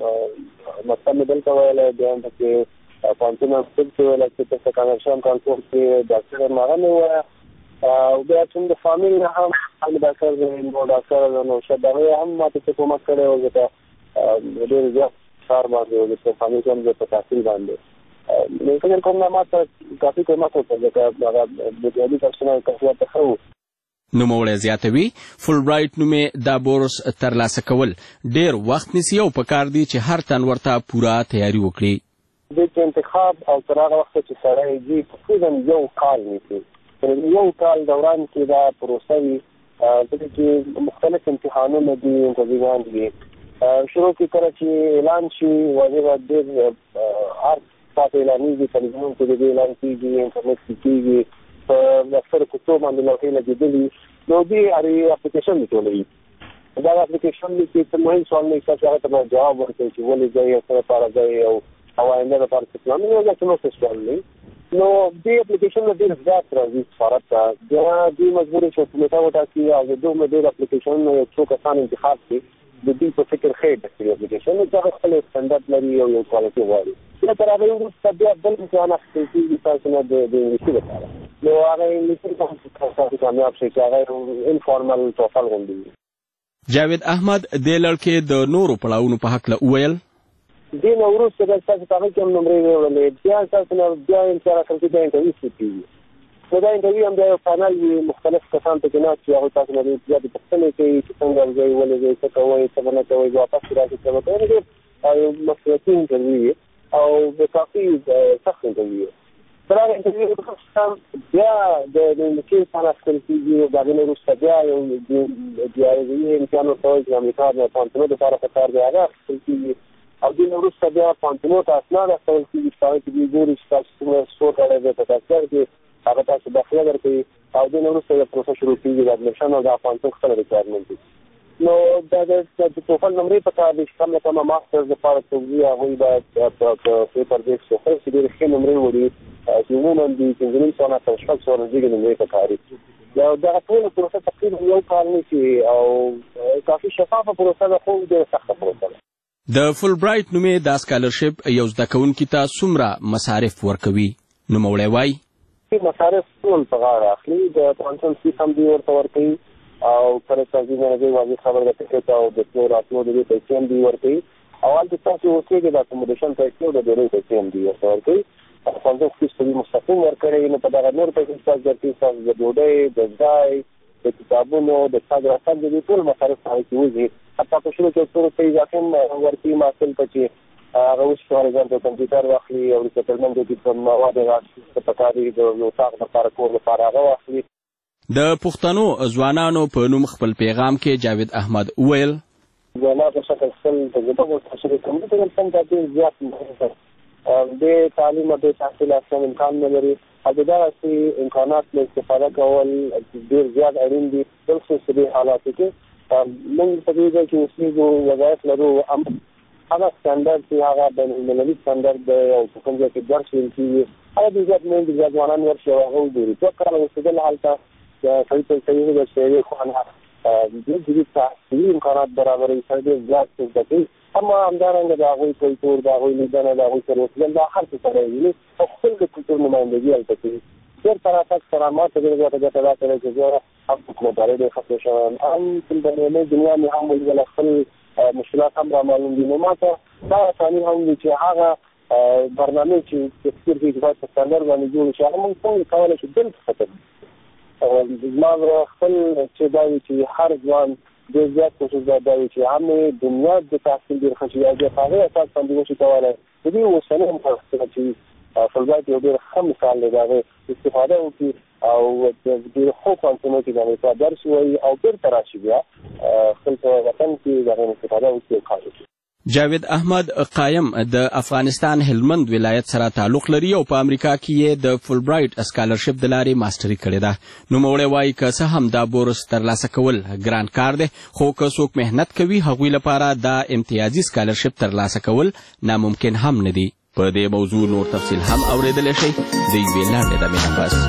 او مکتب مې دلته ویلی، بیا هم پکې پوهنتون هم صد کې ویلی چې په سکندر شاه کانکور کې ډاکټر یم هغه مې ووایه، او بیا چې د فامیل نه هم هم ډاکټر دی، ډاکټر نوشد هغې هم ما ته څه کومک کړی و، ځکه ډېر زیات کار باندې و، د فامیل کې هم زه په تحصیل باندې نو فکر کوم نه ما ته کافي کومک وکړ، ځکه هغه بریالي کسونه کافي ورته ښه و. نوموړی زیاتوي فول برایټ نومې دا بورس ترلاسه کول ډېر وخت نیسي او پکار دی چې هر تن ورته پوره تیاری وکړي. د دې انتخاب او تر هغه وخته چې سړی ځي تقریبا یو کال نیسي، یو کال دوران کې دا پروسه وي، ځکه چې مختلف امتحانونه دي، امتحانات دي. شروع کې کله چې اعلان شي واضح ډېر هر ساعت اعلانېږي، تلویزیون کې د دې اعلان کېږي، انټرنیټ کې کېږي، په اکثر کوڅو باندې لوحې لګېدلي، نو دې هرې اپلیکیشن دې ټولوي. دا اپلیکیشن دې کې څه مهم سوال نه شته چې هغه ته باید جواب ورکړي چې ولې ځئ او څه لپاره ځئ او آینده لپاره څه پلان دی، هغه څه نو سوال نه. نو دې اپلیکیشن نه ډېر زیات راځي سفارت ته، بیا دوی مجبور شي کمیټه وټاکي او د دومره ډېر اپلیکیشنونه یو څو کسان انتخاب کړي، د دوی په فکر ښه ډېر اپلیکیشن چې هغه خپل سټنډرډ لري او یو کوالټي غواړي. بیا تر هغې وروسته بیا بل امتحان اخیستل کېږي تاسو نه د انګلیسي لپاره، نو هغه انګلیسي ته تاسو کامیاب شئ چې هغه انفارمل ټوفل غوندې وي. جاوید احمد دې لړ د نورو پړاوونو په هکله وویل: دې نه وروسته بیا ستاسو په هغې کې هم نمرې ویولې، بیا ستاسو نه بیا امتحان اخیستل کېږي، بیا انټرویو شروع کېږي. نو دا انټرویو هم بیا یو پانل وي، مختلف کسان پکې ناست وي، هغوی تاسو نه ډېرې زیاتې پوښتنې کوي چې څنګه ځئ، ولې ځئ، څه کوئ، څه به نه کوئ، واپس راشئ، څه به کوئ. ډېر یو مسؤلیتي انټرویو وي او د کافي سخت انټرویو وي. تر هغه انټرویو وروسته بیا د انګلیسي امتحان اخیستل کېږي، د هغې نه وروسته بیا یو ډیاریوي امتحان ورته وایي چې امریکا د پوهنتونو دپاره پکار دی، هغه اخیستل کېږي، او دې نه وروسته بیا پوهنتونو ته اسناد استول کېږي چې هغې کې دوی ګوري چې تاسو څومره سکور کړی دی په ډاکټر کې، هغه تاسو داخله درکوي، او دې نه وروسته یو پروسه شروع کېږي د اډمیشن او د پوهنتون خپله ریکوایرمنټ دي. نو دا د ټوفل نمرې پکار دي چې کم نه کمه ماسټرز دپاره څوک ځي هغوی باید په پیپر بیس څوک چې ډېرې ښې نمرې وړي، چې عموما دي پنځه نیم سوه نه تر شپږ سوه نږدې نمرې پکار دي. او دغه ټوله پروسه تقریبا یو کال نیسي او کافي شفافه پروسه ده، خو ډېره سخته پروسه ده. د فول برایټ نومې دا سکالرشپ یو زده کوونکي ته څومره مصارف ورکوي؟ نوموړی وایي: مصارف ټول په غاړه اخلي، د پوهنتون فیس هم دوی ورته ورکوي، او کله تنظیم نه دی واضح خبر د ټکټ او د تلو راتلو د دې پیسې هم دوی ورکوي، او هلته تاسو اوسېږئ د اکوموډیشن پیسې او د ډوډۍ پیسې هم دوی ورته ورکوي. پوهنتون فیس په دوی مستقیم ورکړی، نو په دغه نور پیسې ستاسو درکوي، ستاسو د ډوډۍ، د ځای، د کتابونو، د تګ راتګ د دې ټول مصارف په هغې کې وځي. حتی په شروع کې څو روپۍ اضافي هم ورکوي محصل ته چې هغه اوس فار ایگزامپل کمپیوټر واخلي او ریسیټلمنټ د کوم مواد راځي پکار دي د اتاق لپاره کور لپاره هغه واخلي. د پښتنو ځوانانو په نوم خپل پیغام کې جاوید احمد وویل: ځوانان په شکل خپل تجربه ورته کوي، ته هم ډېر زیات مهم د تعلیم او د تحصیل اصلا امکان نه لري، او د دغسې امکانات له استفاده کول ډېر زیات اړین دي، بالخصوص په دې حالاتو کې. موږ په دې ځای کې اوسېږو، وظایف لرو، هغه سټانډرډ چې هغه بین المللي سټانډرډ دی او په کوم ځای کې درس ویل کېږي هغه د زیات میندې زیات ځوانان ورشي او هغه وګوري دوه کاله اوسېدل هلته صحیح صحیح د شعري خوانه د جدي تحصیلي امکانات برابروي سره ډېر زیات څه زده کوي اما همدارنګه د هغوی کلتور د هغوی لیدنه د هغوی سره اوسېدل دا هر څه سره ویني او خپل د کلتور نمایندګي هلته کوي بیرته راتګ سره ما ته ډېره زیاته ګټه دا کړې چې زه هم حکومتدارۍ ډېر ختم شوی یم هم په بینالمللي دنیا مې هم ولیدله خپل مشکلات هم را معلوم دي نو ما ته دا اساني هم وي چې هغه برنامې چې تفکر کوي چې باید په سټانډرډ باندې جوړ شي هغه موږ څنګه کولی شو دلته ختم زما خپل چې دا وي چې هر ځوان ډېر زیات کوشش دا وي چې هم دنیا د تحصیل ډېر ښه شي او د هغې اساس باندې وشي کولی د دې اوسنۍ مفکرې چې فلبایټ یو ډېر ښه مثال دی د هغې استفاده وکړي او ډېر ښو پوهنتونو کې د امریکا درس ووایي او بېرته راشي بیا خپل په وطن کې د هغې استفاده وکړي او کار وکړي. جاوید احمد قایم د افغانستان هلمند ولایت سره تعلق لري او په امریکا کې یې د فولبرایټ اسکالرشپ د لارې ماستري کړې ده. نوموړی وایي که څه هم دا بورس ترلاسه کول ګران کار دی خو که څوک محنت کوي هغوی لپاره دا امتیازي اسکالرشپ ترلاسه کول ناممکن هم نه دي. په دې موضوع نور تفصیل هم اورېدلی شئ د یوې لنډې دمې نه پس.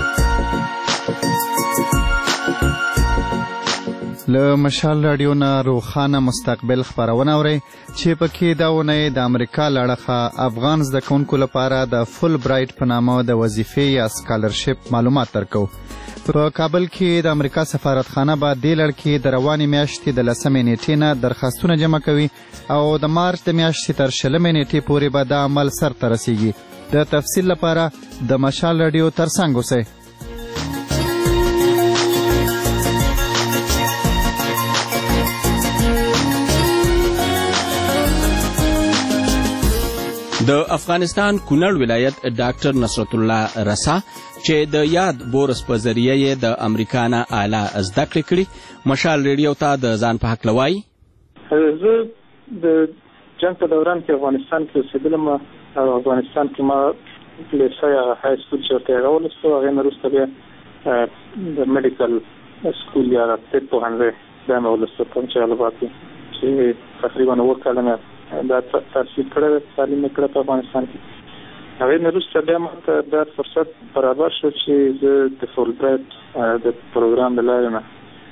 له مشال راډیو نه روښانه مستقبل خپرونه اورئ چې پکې دا اونۍ د امریکا له اړخه افغان زده کوونکو لپاره د فول برایټ په نامه د وظیفې یا سکالرشپ معلومات درکو. په کابل کې د امریکا سفارتخانه به دې لړ کې د روانې میاشتې د لسمې نیټې نه درخواستونه جمع کوي او د مارچ د میاشتې تر شلمې نیټې پورې به دا عمل سرته رسیږي. د تفصیل لپاره د مشال راډیو ترڅنګ اوسئ. د افغانستان کونړ ولایت ډاکټر نصرت الله رسا چې د یاد بورس په ذریعه یې د امریکا نه اعلی زده کړې کړي مشال ریډیو ته د ځان په هکله وایي. زه د جنګ په دوران کې افغانستان کې اوسېدلم او افغانستان کې ما لیسه یا های سکول چې ورته یې راولوستو هغې نه وروسته بیا د میډیکل سکول یا طب پوهنځی بیا مې ولوستو په جلال کې چې تقریبا اووه کاله مې دا تحصیل کړی تعلیم مې کړی په افغانستان کې. هغې نه وروسته بیا ما ته دا فرصت برابر شو چې زه د فولبرایټ د پروګرام د لارې نه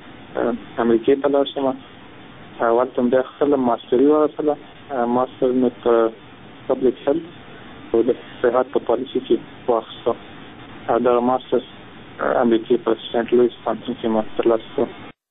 امریکې ته لاړ شم. هلته مې بیا خپله ماسټري واخیستله. ماسټر مې په پبلیک هیلث او د صحت په پالیسي کې واخیسته او دغه ماسټر امریکې په سینټ لویس پوهنتون کې مې ترلاسه کړ.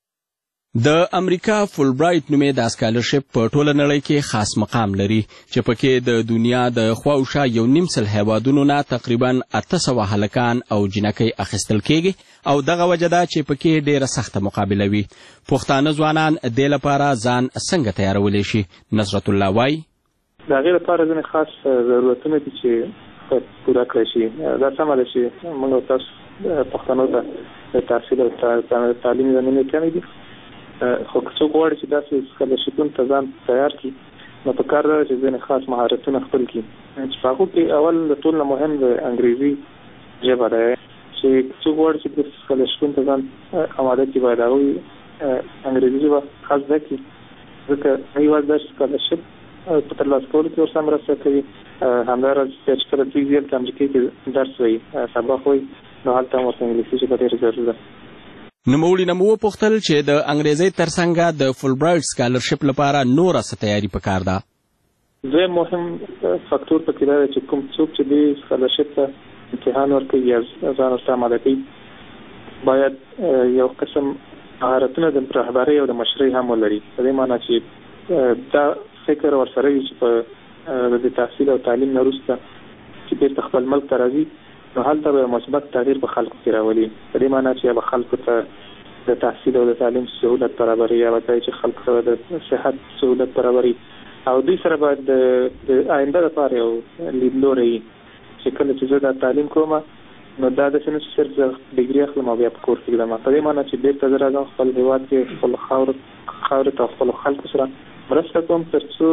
د امریکا فولبرایټ نومې د اسکالرشپ په ټوله نړۍ کې خاص مقام لري چې پکې د دنیا د خواوشا یو نیم سل هیوادونو نه تقریبا اته سوه هلکان او جنکۍ اخیستل کېږي او دغه وجه ده چې پکې ډېره سخته مقابله وي. پښتانه ځوانان دې لپاره ځان څنګه تیارولی شي؟ نصرت الله وایي د هغې لپاره ځینې خاص ضرورتونه دي چې پوره کړی شي. دا سمه ده چې موږ تاسو پښتنو ته د تحصیل او تعلیم زمینې کمې دي خو که څوک غواړي چې داسې سکالرشپونو ته ځان تیار کړي نو په کار ده چې ځینې خاص مهارتونه خپل کړي چې په هغو کې اول د ټول نه مهم د انګریزي ژبه ده چې څوک غواړي چې د سکالرشپونو ته ځان اماده کړي باید هغوی انګریزي ژبه خاص زده کړي ځکه یوازې دا سکالرشپ په ترلاسه کولو کې ورسره مرسته کوي. همداراز چې کله دوی زیات امریکې کې درس وایي سبق وایي نو هلته هم ورته انګلیسي ژبه ډېره ضروري ده. نوموړي نه مو وپوښتل چې د انګریزۍ ترڅنګ د فولبرایټ سکالرشپ لپاره نوره څه تیاري پکار ده. دویم مهم فاکتور پکې دا دی چې کوم څوک چې دې سکالرشپ ته امتحان ورکوي یا ځان ورته اماده کوي باید یو قسم مهارتونه د رهبرۍ او د مشرۍ هم ولري. په دې معنی چې دا فکر ورسره وي چې په د تحصیل او تعلیم نه وروسته چې بېرته خپل ملک ته راځي نو هلته به مثبت تغییر په خلکو کې راولي. په دې معنی چې به خلکو ته د تحصیل او د تعلیم سهولت برابري یا به چې خلکو ته د صحت سهولت برابري او دوی سره باید د آینده لپاره یو لیدلوری وي چې کله چې زه دا تعلیم کوم نو دا داسې نه چې صرف زه ډګري اخلم او بیا په کور کې ږدم. په دې معنی چې بېرته زه راځم خپل هېواد کې خپلو خاورو خاورې ته او خپلو خلکو سره مرسته کوم تر څو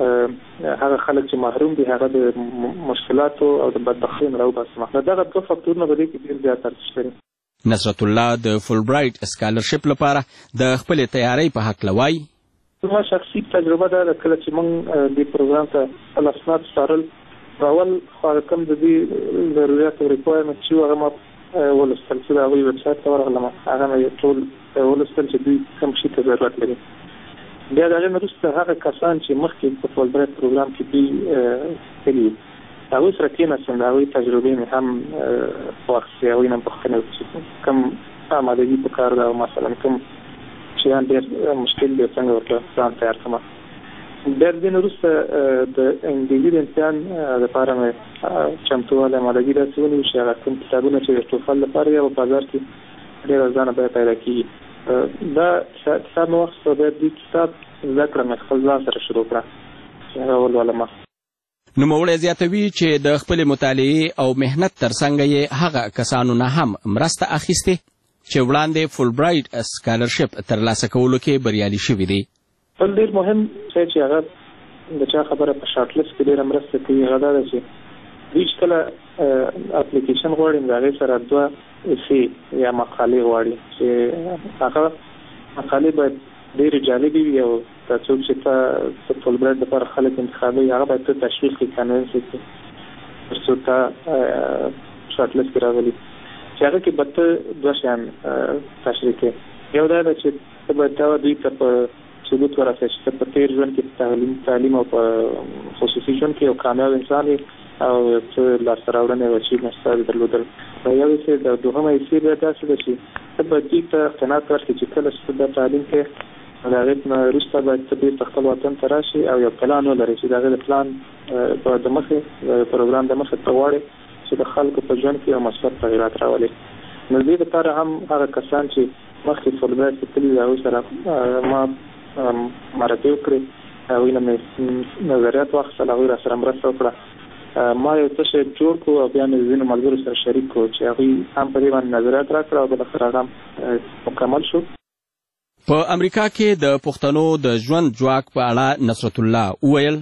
هغه خلک چې محروم دي هغه د مشکلاتو او د بدبختیو نه راوباسم. نو دغه دوه فکتورونه په دې کې ډېر زیات ارزښت لري. نصرت الله د فولبرایټ سکالرشپ لپاره د خپلې تیارۍ په هکله وایي زما شخصي تجربه ده کله چې موږ د پروګرام ته الاسناد سپارل اول خو کوم د دې ضرورت او ریکوایرمنت چې هغه ما ولستل چې دا وی ویب سایټ ته ورغلم هغه مې ټول ولستل چې دوی کوم شي ته ضرورت لري. بیا دا نه وروسته هغه کسان چې مخکې په فولبرایټ پروګرام کې دي تللی هغوی سره کېناستم د هغوی تجربې مې هم واخیستې هغوی نه پوښتنه وکړي چې کوم آمادګي په کار ده او مثلا کوم شیان ډېر مشکل دی څنګه ورته ځان تیار کړم. بیا د دې نه وروسته د انګلیسي د امتحان دپاره مې چمتووالی آمادګي داسې ونیو چې هغه کوم کتابونه چې د ټوفل لپاره یا په بازار کې ډېر ارزانه بیه پیدا کېږي دا کتاب مې واخیست او بیا دې کتاب زده کړه مې خپل ځان سره شروع کړه چې هغه ولولم. نوموړی زیاتوي چې د خپلې مطالعې او مهنت ترڅنګ یې هغه کسانو نه هم مرسته اخیستې چې وړاندې فولبرایټ سکالرشپ ترلاسه کولو کې بریالي شوي دي. بل ډېر مهم شی چې هغه د چا خبره په شارټ لیست کې ډېره مرسته کوي هغه دا ده چې دوی چې کله اپلیکیشن غواړي د هغې سره دوه ایسې یا مقالې غواړي چې هغه مقالې باید ډېرې جالبې وي او دا څوک چې ته د فولبرایټ لپاره خلک انتخابوي هغه باید ته تشویق کړي کنوینس کړي تر څو ته شارټ لیست کې راغلي چې هغه کې به ته دوه شیان تشریح کړې. یو دا ده چې ته باید دا دوی ته په ثبوت ورسوي چې ته په تېر ژوند کې تعلیم تعلیم او په خصوصي ژوند کې یو کامیاب انسان یې او څه لاسته راوړنې او اچیومنټس تا درلودل. یو یې د دوهمه حصې بیا داسې ده چې ته باید دوی ته قناعت ورکړې چې کله چې ته دا تعلیم کوې د هغې نه وروسته باید ته بېرته خپل وطن ته راشي او یو پلان ولرې چې د هغې د پلان په د مخې د پروګرام د مخې ته غواړې چې د خلکو په ژوند کې یو مثبت تغیرات راولي. نو دې لپاره هم هغه کسان چې مخکې فولبرایټ کې تللي دي هغوی سره ما مرکې وکړې هغوی نه مې نظریات واخیستل هغوی را سره مرسته وکړه. ما یو څه شی جوړ کړو او بیا مې ځینو ملګرو سره شریک کړو چې هغوی هم په دې باندې نظریات راکړه او بالاخره هغه هم مکمل شو. په امریکا کې د پښتنو د ژوند ځواک په اړه نصرت الله وویل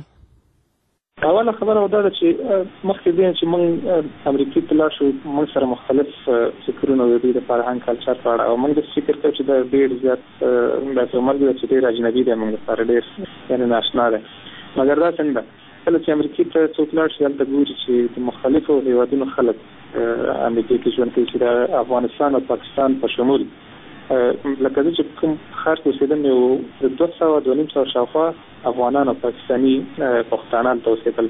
اوله خبره دا ده چې مخکې دې چې موږ امریکې ته لاړ شو موږ سره مختلف فکرونه د دوی د فرهنګ کلچر په اړه او موږ داسې فکر کوو چې دا ډېر زیات داسې عمر دی چې ډېر اجنبي دی موږ لپاره ډېر یعنې ناشنا دی. مګر داسې نه ده کله چې امریکې ته څوک لاړ شي هلته ګوري چې د مختلفو هېوادونو خلک امریکې کې ژوند کوي چې د افغانستان او پاکستان په شمول لکه زه چې کوم ښار کې اوسېدم یو د دوه سوه دوه نیم سوه شاوخوا افغانان او پاکستاني پښتانه هلته اوسېدل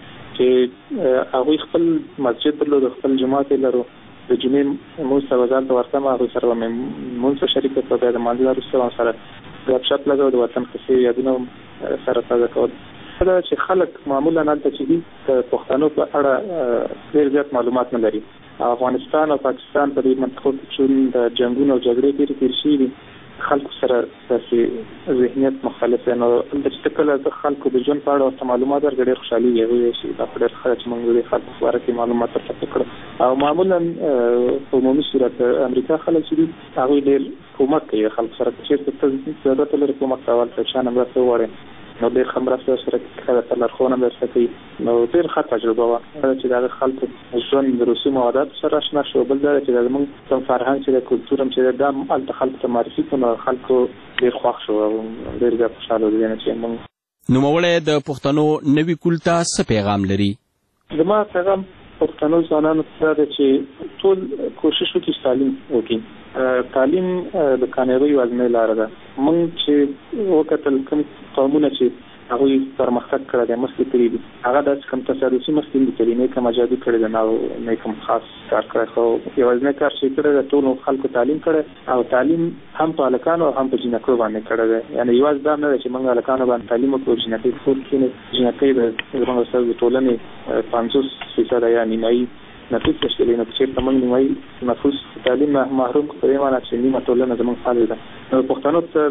چې هغوی خپل مسجد درلود خپل جومات یې لرو د جمعې لمونځ ته به زه هلته ورتم هغوی سره به مې لمونځ ته شریک کړو بیا د لمانځه نه وروسته به سره ګپ شپ لګوو د وطن قصې یادونه سره تازه کول. دا چې خلک معمولا هلته چې دي د پښتنو په اړه ډېر زیات معلومات نه لري. افغانستان او پاکستان په دې منطقو کې چې د جنګونو او جګړې تېرې تېر شوي دي خلکو سره داسې ذهنیت مختلف دی. نو دلته چې ته کله د خلکو د ژوند په اړه ورته معلومات ورکړې ډېر خوشحالېږي هغوی چې دا خو ډېر ښه ده چې موږ د دې خلکو په باره کې معلومات ورته کړو او معمولا په عمومي صورت د امریکا خلک چې دي هغوی ډېر کومک کوي خلکو سره چېرته ته ضرورت لري کومک کول ته چا نه مرسته وغواړې نو ډېر ښه مرسته ورسره کوي درته لارښوونه درته کوي. نو ډېر ښه تجربه وه چې د هغه خلکو ژوند د رسوم او عاداتو سره اشنا شو. بل دا چې زموږ کوم فرهنګ چې د کلتور هم چې دی دا هم هلته خلکو ته معرفي کړو نو خلکو ډېر خوښ شو او ډېر زیات خوشحاله ودي چې موږ نوموړی د پښتنو نوي کول ته څه پیغام لري؟ زما پیغام پښتنو ځوانانو ته ده چې ټول کوشش وکړي چې تعلیم وکړي. تعلیم د کامیابۍ یوازینۍ لاره ده. موږ چې وکتل کوم قومونه چې هغوی پرمختګ کړی دی مخکې تللي دي هغه داسې کوم تصادفي مخکې نه دي تللي نه یې کوم اجادي کړې ده نه او نه یې کوم خاص کار کړی خو یوازینی کار چې یې کړی ده ټولو خلکو تعلیم کړی او تعلیم هم په هلکانو او هم په جینکو باندې کړی دی. یعنې یوازې دا نه ده چې موږ هلکانو باندې تعلیم وکړو جینکۍ په کور کښېني جینکۍ د زموږ ستاسو د ټولنې پنځوس فیصده یا نیمایي نفوس تشکیلوي نو چېرته موږ نیمایي نفوس تعلیم محروم کړو په دې معنی چې نیمه ټولنه زموږ فعال ده. نو پښتنو ته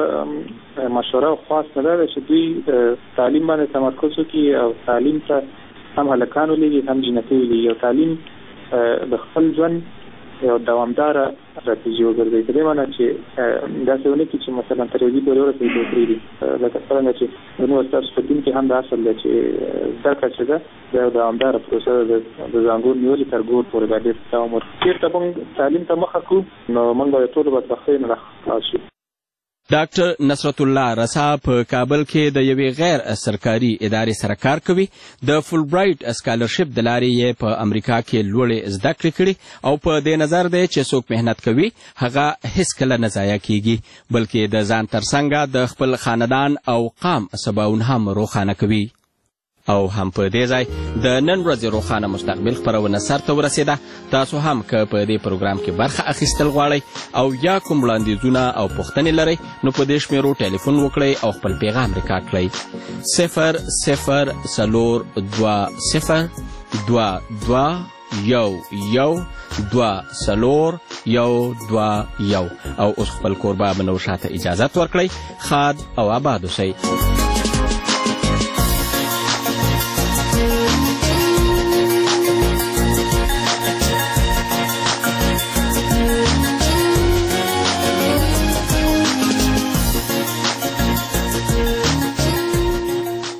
زما مشوره او خواست نه ده چې دوی تعلیم باندې تمرکز وکړي او تعلیم ته هم هلکان ولېږي هم جینکۍ ولېږي او تعلیم د خپل ژوند یو دوامداره ستراتیژي وګرځوي په دې معنی چې داسې ونه کړي چې مثلا تر یوې پورې ورسوي دوه پرېږدي لکه څرنګه چې زموږ ستاسو په دین کې هم دا اصل دی چې زده کړه چې ده دا یو دوامداره پروسه ده د زانګور نیولې تر ګور پورې باید ډېر دوام ورکړي. چېرته موږ تعلیم ته مخه کړو نو موږ به د ټولو بدبختیو نه خلاص شو. ډاکټر نصرت الله رسا په کابل کې د یوې غیر سرکاري ادارې سره کار کوي. د فول برایټ سکالرشپ د لارې یې په امریکا کې لوړې زده کړې کړي او په دې نظر دی چې څوک محنت کوي هغه هیڅکله نه ضایع کیږي، بلکې د ځان ترڅنګ د خپل خاندان او قام سباون هم روښانه کوي. او هم په دې ځای د نن ورځې روښانه مستقبل خپرونه سرته ورسېده. تاسو هم که په دې پروګرام کې برخه اخیستل غواړئ او یا کوم وړاندیزونه او پوښتنې لرئ نو په دې شمیرو ټلیفون وکړئ او خپل پیغام ریکارډ کړئ. صفر صفر څلور دوه صفر دوه دوه یو یو دوه څلور یو دوه یو. او اوس خپل کوربه بنو شاته اجازت ورکړئ. ښاد او آباد اوسئ.